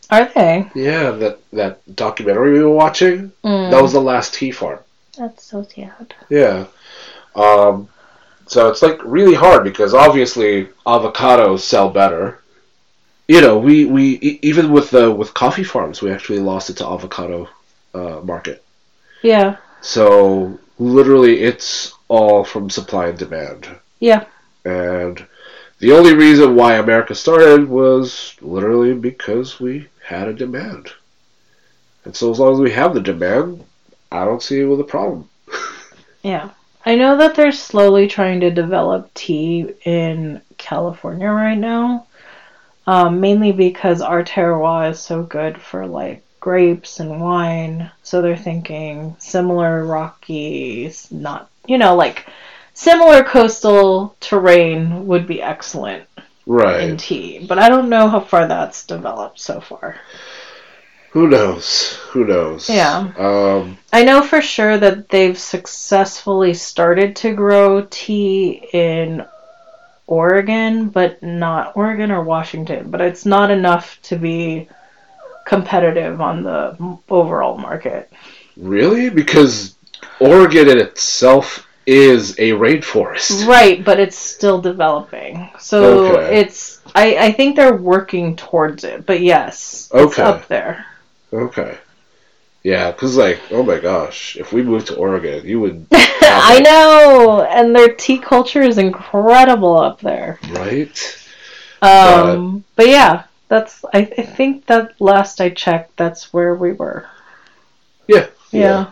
Are they? Yeah, that documentary we were watching, that was Mm. the last tea farm. That's so sad. Yeah. Um, so it's like really hard because obviously avocados sell better. You know, even with coffee farms, we actually lost it to avocado market. Yeah. So literally, it's all from supply and demand. Yeah. And the only reason why America started was literally because we had a demand. And so as long as we have the demand, I don't see it with a problem. Yeah. I know that they're slowly trying to develop tea in California right now. Mainly because our terroir is so good for like grapes and wine. So they're thinking similar rocky, not, like similar coastal terrain would be excellent in Right. tea. But I don't know how far that's developed so far. Who knows? Who knows? Yeah. I know for sure that they've successfully started to grow tea in Oregon, but not Oregon or Washington. But it's not enough to be competitive on the overall market. Really? Because Oregon in itself is a rainforest. Right, but it's still developing. So Okay. I think they're working towards it. But yes, it's Okay. up there. Okay. Yeah, because, like, oh my gosh, if we moved to Oregon, you would. I know! And their tea culture is incredible up there. Right? But yeah, I think that last I checked, that's where we were. Yeah. Yeah.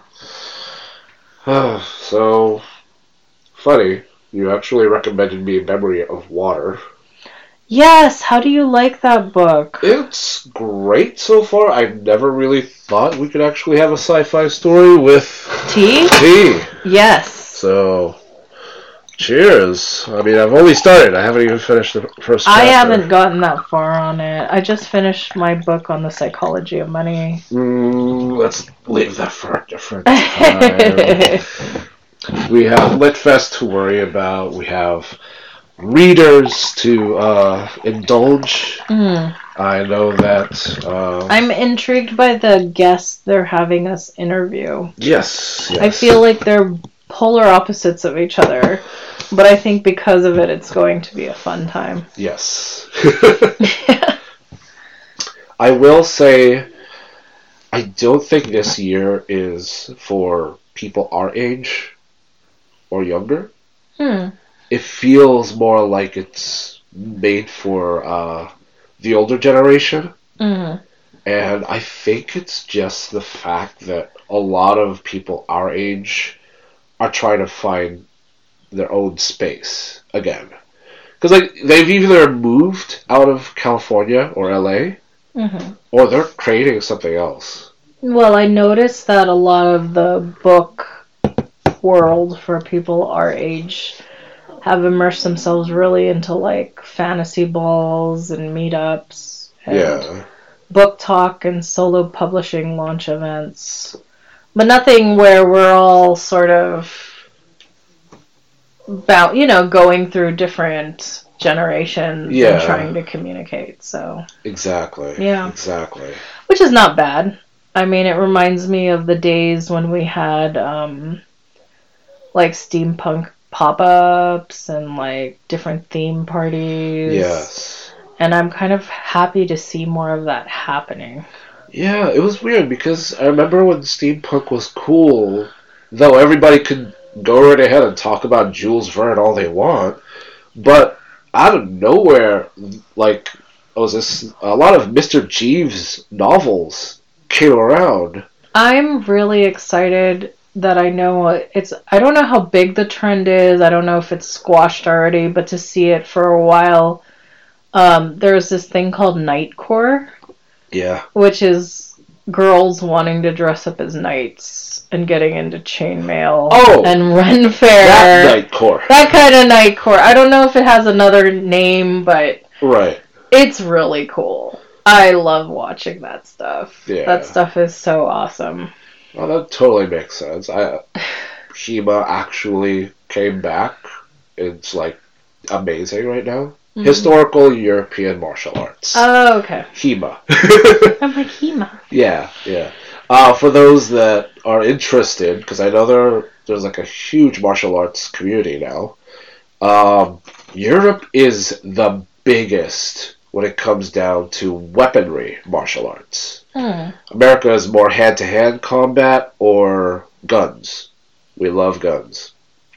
So, funny. You actually recommended me Memory of Water. Yes, how do you like that book? It's great so far. I never really thought we could actually have a sci-fi story with Tea? tea. Yes. So, cheers. I mean, I've only started. I haven't even finished the first chapter. I haven't gotten that far on it. I just finished my book on the psychology of money. Let's leave that for a different time. We have Litfest to worry about. We have readers to indulge. I know that. I'm intrigued by the guests they're having us interview. Yes. I feel like they're polar opposites of each other, but I think because of it, it's going to be a fun time. Yes. I will say, I don't think this year is for people our age or younger. It feels more like it's made for the older generation. And I think it's just the fact that a lot of people our age are trying to find their own space again. Because like they've either moved out of California or LA, or they're creating something else. Well, I noticed that a lot of the book world for people our age have immersed themselves really into like fantasy balls and meetups and book talk and solo publishing launch events, but nothing where we're all sort of about going through different generations and trying to communicate. So exactly, which is not bad. I mean, it reminds me of the days when we had like steampunk pop-ups and like different theme parties. Yes. And I'm kind of happy to see more of that happening. Yeah, it was weird because I remember when steampunk was cool, though everybody could go right ahead and talk about Jules Verne all they want, but out of nowhere, like, a lot of Mr. Jeeves novels came around. I'm really excited that I don't know how big the trend is. I don't know if it's squashed already, but to see it for a while, there's this thing called Nightcore. Yeah. Which is girls wanting to dress up as knights and getting into chainmail and Ren Fair. That Nightcore. That kind of Nightcore. I don't know if it has another name, but it's really cool. I love watching that stuff. Yeah. That stuff is so awesome. Well, that totally makes sense. Hema actually came back. It's like amazing right now. Historical European martial arts. Oh, okay. HEMA. I'm like, HEMA. Yeah. For those that are interested, because I know there's like a huge martial arts community now. Europe is the biggest when it comes down to weaponry martial arts. America is more hand-to-hand combat or guns. We love guns.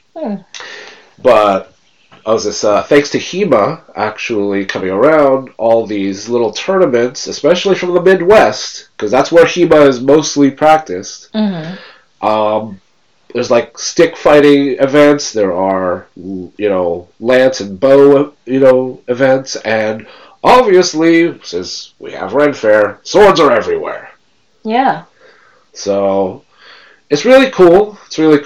But thanks to HEMA actually coming around, all these little tournaments, especially from the Midwest, because that's where HEMA is mostly practiced. There's like stick fighting events. There are, lance and bow, events, and obviously, since we have Ren Fair, swords are everywhere. Yeah. So it's really cool.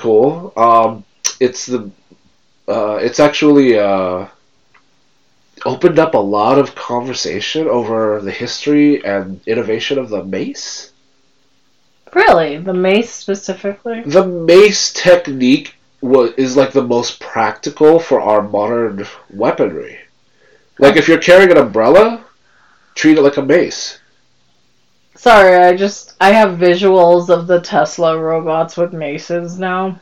It's actually opened up a lot of conversation over the history and innovation of the mace. Really? The mace specifically? The mace technique is like the most practical for our modern weaponry. Like if you're carrying an umbrella, treat it like a mace. Sorry, I have visuals of the Tesla robots with maces now.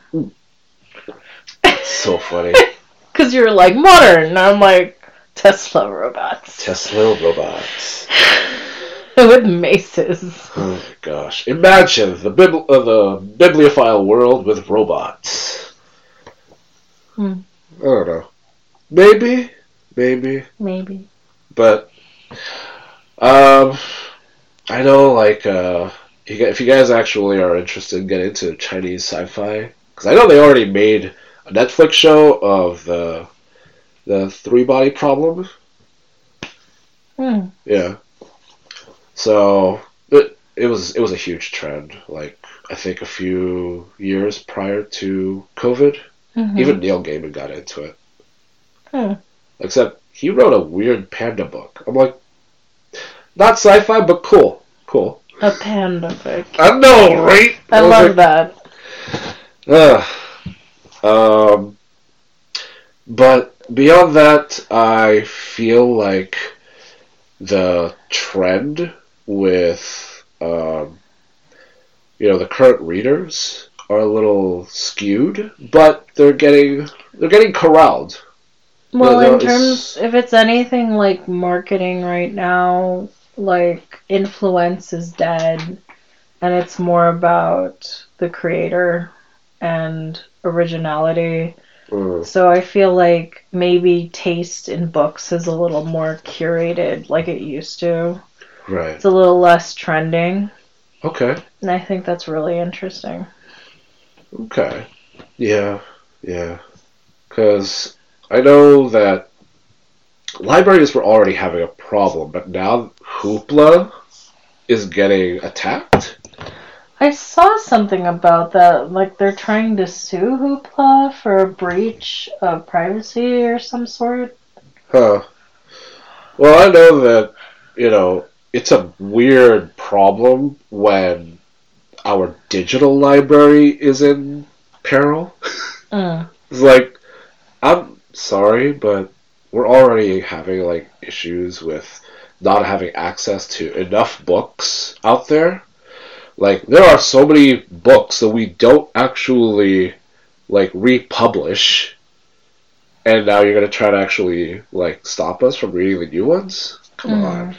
So funny. Because you're like, modern, and I'm like, Tesla robots. Tesla robots. With maces. Oh my gosh. Imagine the bibliophile world with robots. I don't know. Maybe. But, I know, like, if you guys actually are interested in getting into Chinese sci-fi, because I know they already made a Netflix show of the three-body problem. Yeah. So it was a huge trend. Like I think a few years prior to COVID, even Neil Gaiman got into it. Except he wrote a weird panda book. I'm like, not sci-fi, but cool. A panda book. I know, right? I love that. But beyond that, I feel like the trend with the current readers are a little skewed, but they're getting corralled. Well, if it's anything like marketing right now, like influence is dead, and it's more about the creator and originality. So I feel like maybe taste in books is a little more curated like it used to. Right. It's a little less trending. Okay. And I think that's really interesting. Okay. Yeah. Because I know that libraries were already having a problem, but now Hoopla is getting attacked. I saw something about that, like they're trying to sue Hoopla for a breach of privacy or some sort. Huh. Well, I know that, it's a weird problem when our digital library is in peril. It's like, I'm sorry, but we're already having, like, issues with not having access to enough books out there. Like, there are so many books that we don't actually, like, republish, and now you're going to try to actually, like, stop us from reading the new ones? Come on.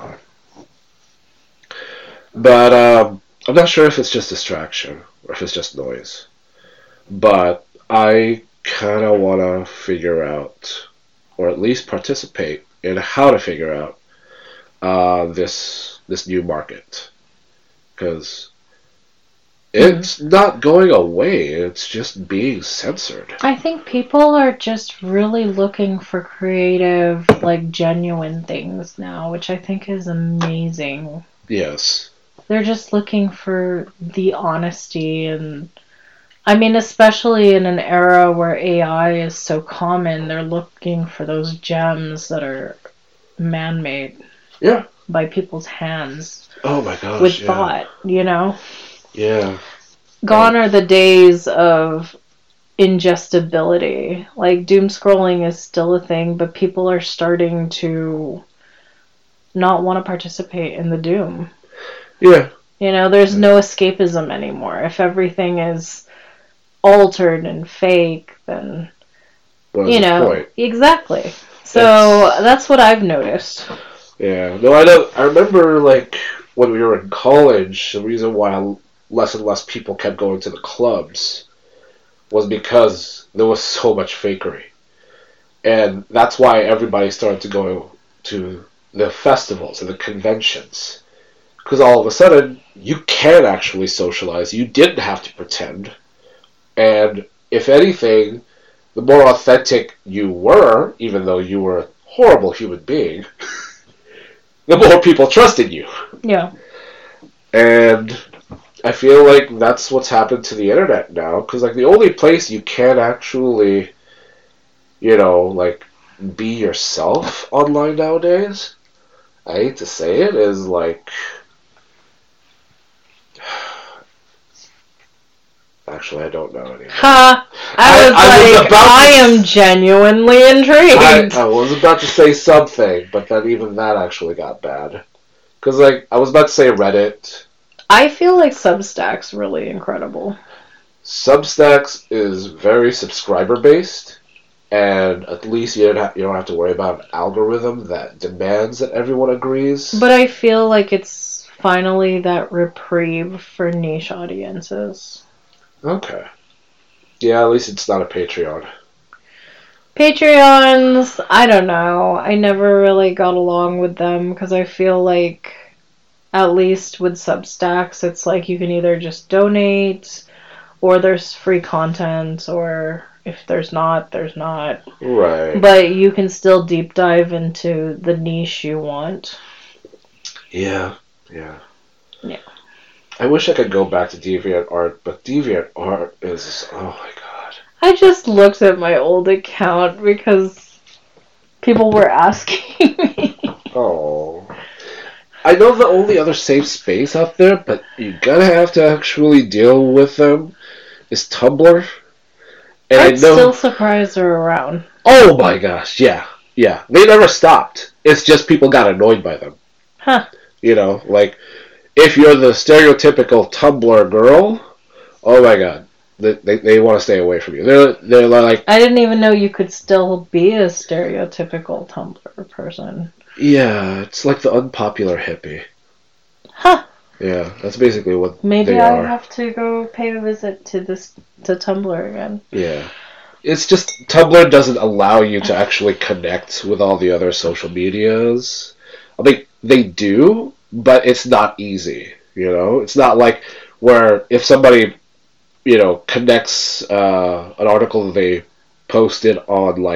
But, I'm not sure if it's just distraction, or if it's just noise. But I kind of want to figure out, or at least participate in how to figure out this new market. Because it's not going away, it's just being censored. I think people are just really looking for creative, like, genuine things now, which I think is amazing. Yes. They're just looking for the honesty, and I mean, especially in an era where AI is so common, they're looking for those gems that are man-made. Yeah. By people's hands. Oh my gosh. With thought, Yeah. Gone are the days of ingestibility. Like, doom scrolling is still a thing, but people are starting to not want to participate in the doom. Yeah. You know, there's no escapism anymore. If everything is altered and fake, then, What's the point? Exactly. So that's what I've noticed. Yeah. No, I know. I remember, like, when we were in college, the reason why less and less people kept going to the clubs was because there was so much fakery. And that's why everybody started to go to the festivals and the conventions. Because all of a sudden, you can actually socialize. You didn't have to pretend. And if anything, the more authentic you were, even though you were a horrible human being, the more people trusted you. Yeah. And I feel like that's what's happened to the internet now. Because, like, the only place you can actually, like, be yourself online nowadays, I hate to say it, is, like... Actually, I don't know anymore. Ha! I am genuinely intrigued. I was about to say something, but then even that actually got bad. Because, like, I was about to say Reddit. I feel like Substack's really incredible. Substacks is very subscriber-based, and at least you don't have to worry about an algorithm that demands that everyone agrees. But I feel like it's finally that reprieve for niche audiences. Okay. Yeah, at least it's not a Patreon. Patreons, I don't know. I never really got along with them because I feel like, at least with Substacks, it's like you can either just donate, or there's free content, or if there's not, there's not. Right. But you can still deep dive into the niche you want. Yeah. I wish I could go back to DeviantArt, but DeviantArt is... Oh, my God. I just looked at my old account because people were asking me. Oh. I know the only other safe space out there, but you're gonna have to actually deal with them, is Tumblr. And I'm still surprised they're around. Oh, my gosh, yeah. They never stopped. It's just people got annoyed by them. Huh. Like... If you're the stereotypical Tumblr girl, oh my God, they want to stay away from you. They're like... I didn't even know you could still be a stereotypical Tumblr person. Yeah, it's like the unpopular hippie. Huh. Yeah, that's basically what Maybe they I are. have to go pay a visit to Tumblr again. Yeah. It's just, Tumblr doesn't allow you to actually connect with all the other social medias. I mean, they do, but it's not easy, It's not like where if somebody, connects an article that they posted on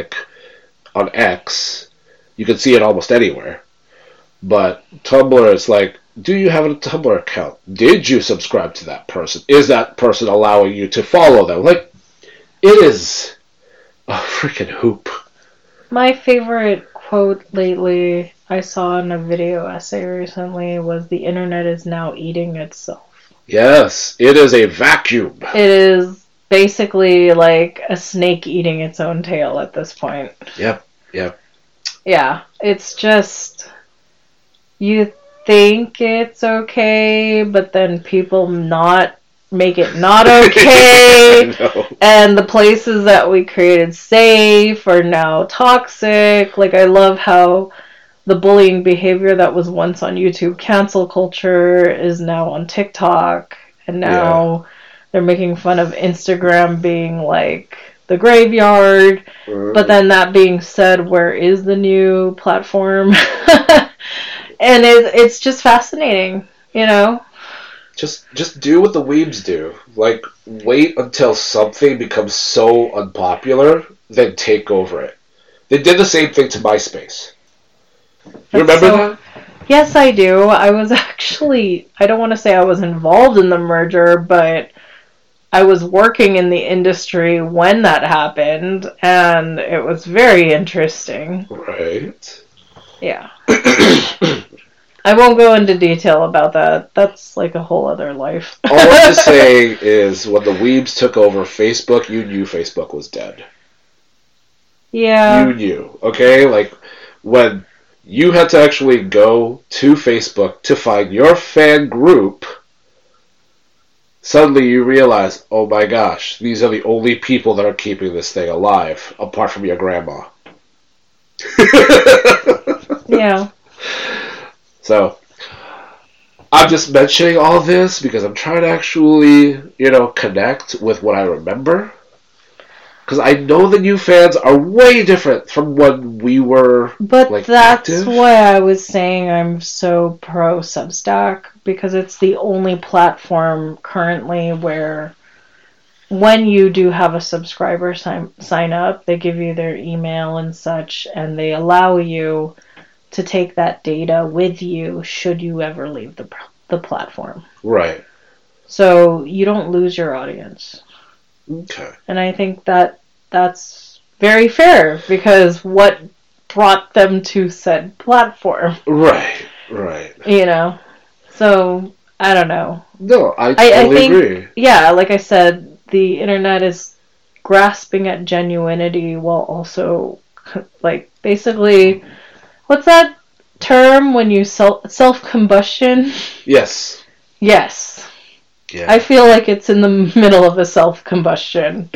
X, you can see it almost anywhere. But Tumblr is like, do you have a Tumblr account? Did you subscribe to that person? Is that person allowing you to follow them? Like, it is a freaking hoop. My favorite quote lately I saw in a video essay recently was, "The internet is now eating itself." Yes, it is a vacuum. It is basically like a snake eating its own tail at this point. Yep. Yeah, it's just, you think it's okay, but then people make it not okay. And the places that we created safe are now toxic. Like, I love how the bullying behavior that was once on YouTube cancel culture is now on TikTok, and now they're making fun of Instagram being like the graveyard. But then, that being said, where is the new platform? And it's just fascinating, Just do what the weebs do. Like, wait until something becomes so unpopular, then take over it. They did the same thing to MySpace. You remember that? Yes, I do. I was actually, I don't want to say I was involved in the merger, but I was working in the industry when that happened, and it was very interesting. Right. Yeah. I won't go into detail about that. That's like a whole other life. All I'm just saying is when the weebs took over Facebook, you knew Facebook was dead. Yeah. You knew, okay? Like, when you had to actually go to Facebook to find your fan group, suddenly you realize, oh my gosh, these are the only people that are keeping this thing alive, apart from your grandma. Yeah. So, I'm just mentioning all this because I'm trying to actually, connect with what I remember. Because I know the new fans are way different from when we were, But that's active. why I was saying I'm so pro Substack, because it's the only platform currently where when you do have a subscriber sign up, they give you their email and such, and they allow you to take that data with you should you ever leave the platform. Right. So you don't lose your audience. Okay. And I think that's very fair, because what brought them to said platform? Right. So, I don't know. No, I totally agree. Yeah, like I said, the internet is grasping at genuinity while also, basically, what's that term when you self-combustion? Yes. Yes. Yeah. I feel like it's in the middle of a self-combustion.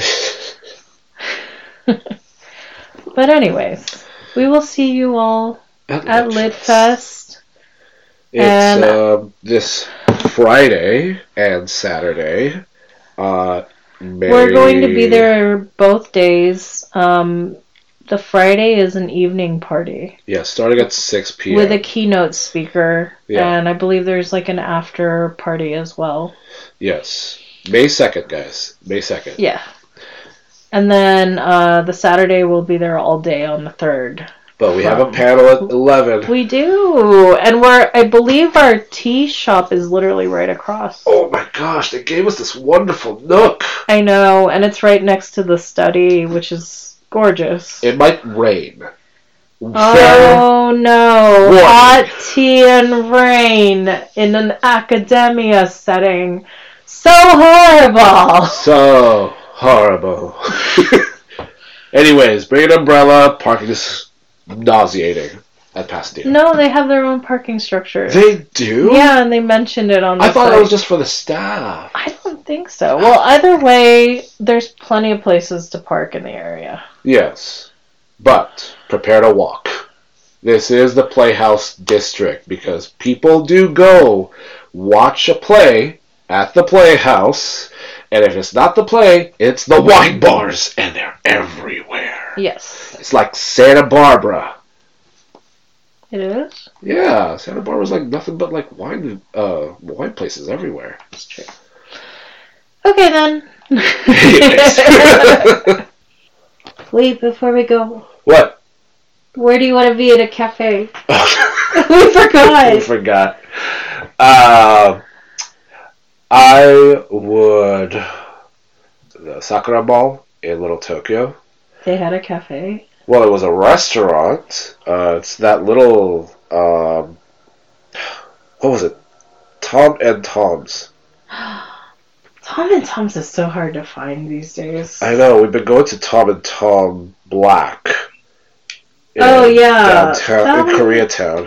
But anyways, we will see you all at LitFest. It's this Friday and Saturday. We're going to be there both days. The Friday is an evening party. Yeah, starting at 6 p.m. With a keynote speaker. Yeah. And I believe there's an after party as well. Yes. May 2nd, guys. May 2nd. Yeah. And then the Saturday we'll be there all day on the 3rd. But we have a panel at 11. We do. And I believe our tea shop is literally right across. Oh my gosh, they gave us this wonderful nook. I know, and it's right next to the study, which is gorgeous. It might rain. Oh no. Warning. Hot tea and rain in an academia setting. So horrible. So horrible. Anyways, bring an umbrella. Parking is nauseating at Pasadena. No, they have their own parking structure. They do? Yeah, and they mentioned it on the I thought site. it was just for the staff. I don't think so. Well, either way, there's plenty of places to park in the area. Yes. But prepare to walk. This is the Playhouse District because people do go watch a play at the Playhouse, and if it's not the play, it's the wine bars, and they're everywhere. Yes. It's like Santa Barbara. It is? Yeah, Santa Barbara's like nothing but like wine places everywhere. That's true. Okay then. Wait, before we go. What? Where do you want to be at a cafe? We forgot. We forgot. I would... The Sakura Mall in Little Tokyo. They had a cafe? Well, it was a restaurant. It's that little... what was it? Tom and Tom's. Tom and Tom's is so hard to find these days. I know. We've been going to Tom and Tom Black. Oh, yeah. Downtown, in Koreatown.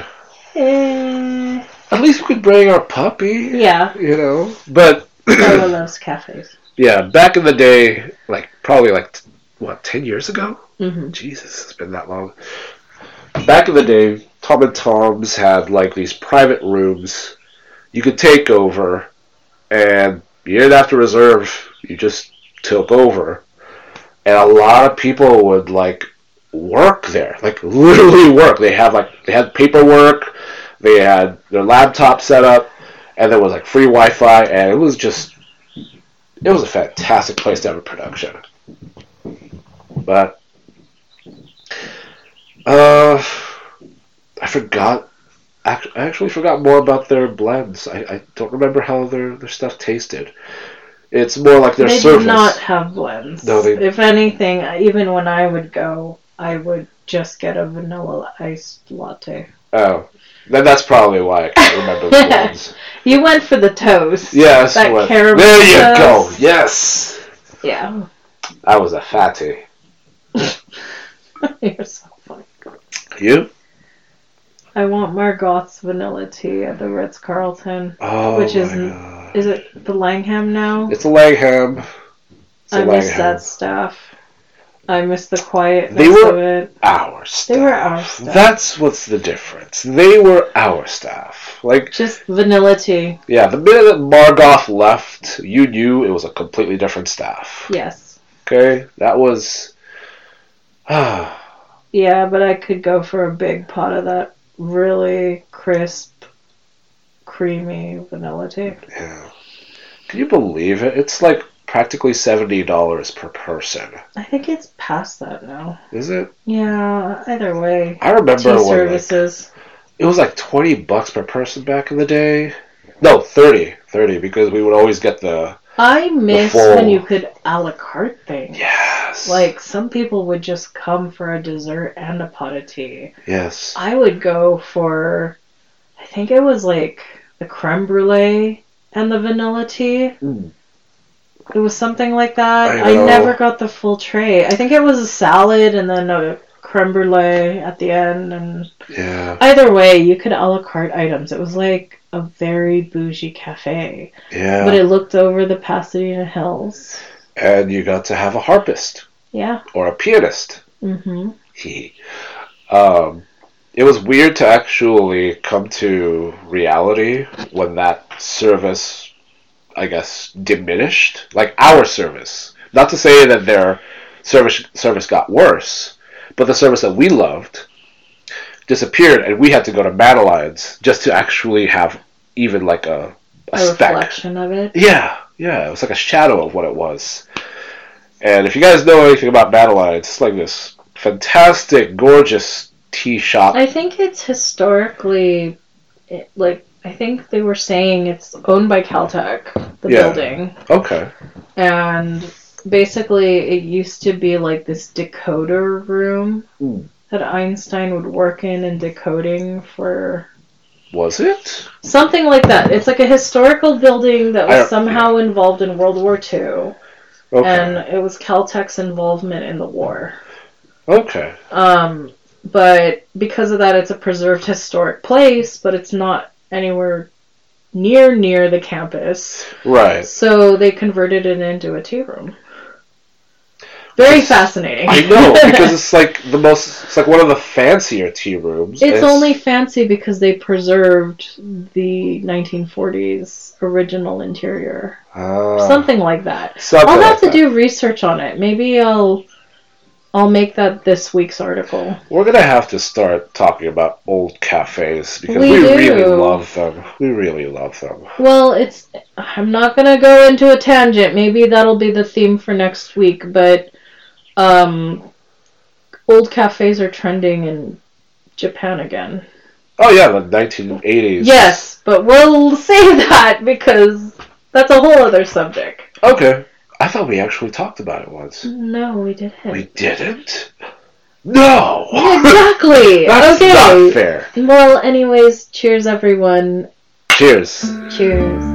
At least we could bring our puppy. Yeah. But... All of those cafes. Yeah, back in the day, probably 10 years ago? Mm-hmm. Jesus, it's been that long. Back in the day, Tom and Tom's had, these private rooms you could take over, and you didn't have to reserve, you just took over. And a lot of people would, work there. Literally work. They had paperwork, they had their laptop set up, and there was, free Wi-Fi, and it was a fantastic place to have a production. But, I actually forgot more about their blends. I don't remember how their stuff tasted. It's more like their service. They did not have blends. No, if anything, even when I would go, I would just get a vanilla iced latte. Oh. Then that's probably why I can't remember the ones. You went for the toast. Yes. That caramel there you toast. go. Yes. Yeah. I was a fatty. You're so funny. You? I want Margot's vanilla tea at the Ritz-Carlton. Oh, which is, my God. Is it the Langham now? It's a Langham. I miss that staff. I miss the quietness They were of it. our staff. They were our staff. That's what's the difference. They were our staff. Like, just vanilla tea. Yeah, the minute that Margot left, you knew it was a completely different staff. Yes. Okay? That was... Yeah, but I could go for a big pot of that really crisp, creamy vanilla tea. Yeah. Can you believe it? It's like practically $70 per person. I think it's past that now. Is it? Yeah, either way. I remember tea when services. It was like $20 per person back in the day. No, 30 because we would always get the I miss full... when you could a la carte things. Yes. Like, some people would just come for a dessert and a pot of tea. Yes. I would go for, I think it was like the creme brulee and the vanilla tea. Mm. It was something like that. I never got the full tray. I think it was a salad and then a creme brulee at the end. And yeah. Either way, you could a la carte items. It was like a very bougie cafe. Yeah. But it looked over the Pasadena Hills. And you got to have a harpist. Yeah. Or a pianist. Mm-hmm. It was weird to actually come to reality when that service, I guess, diminished. Like our service. Not to say that their service got worse, but the service that we loved disappeared, and we had to go to Madeline's just to actually have even like a speck. Reflection of it. Yeah, it was like a shadow of what it was. And if you guys know anything about Madeline's, it's like this fantastic, gorgeous tea shop. I think it's historically, I think they were saying it's owned by Caltech, the building. Okay. And basically it used to be like this decoder room that Einstein would work in and decoding for... Was it? Something like that. It's like a historical building that was somehow involved in World War II. Okay. And it was Caltech's involvement in the war. Okay. But because of that, it's a preserved historic place, but it's not anywhere near the campus. Right. So they converted it into a tea room. Very fascinating. I know, because it's like one of the fancier tea rooms. It's only fancy because they preserved the 1940s original interior. Something like that. I'll have to do research on it. Maybe I'll make that this week's article. We're going to have to start talking about old cafes because we really love them. We really love them. Well, I'm not going to go into a tangent. Maybe that'll be the theme for next week, but old cafes are trending in Japan again. Oh yeah, the 1980s. Yes, but we'll save that because that's a whole other subject. Okay. I thought we actually talked about it once. No, we didn't. We didn't? No! Exactly! That's okay. not fair. Well, anyways, cheers everyone. Cheers. Cheers.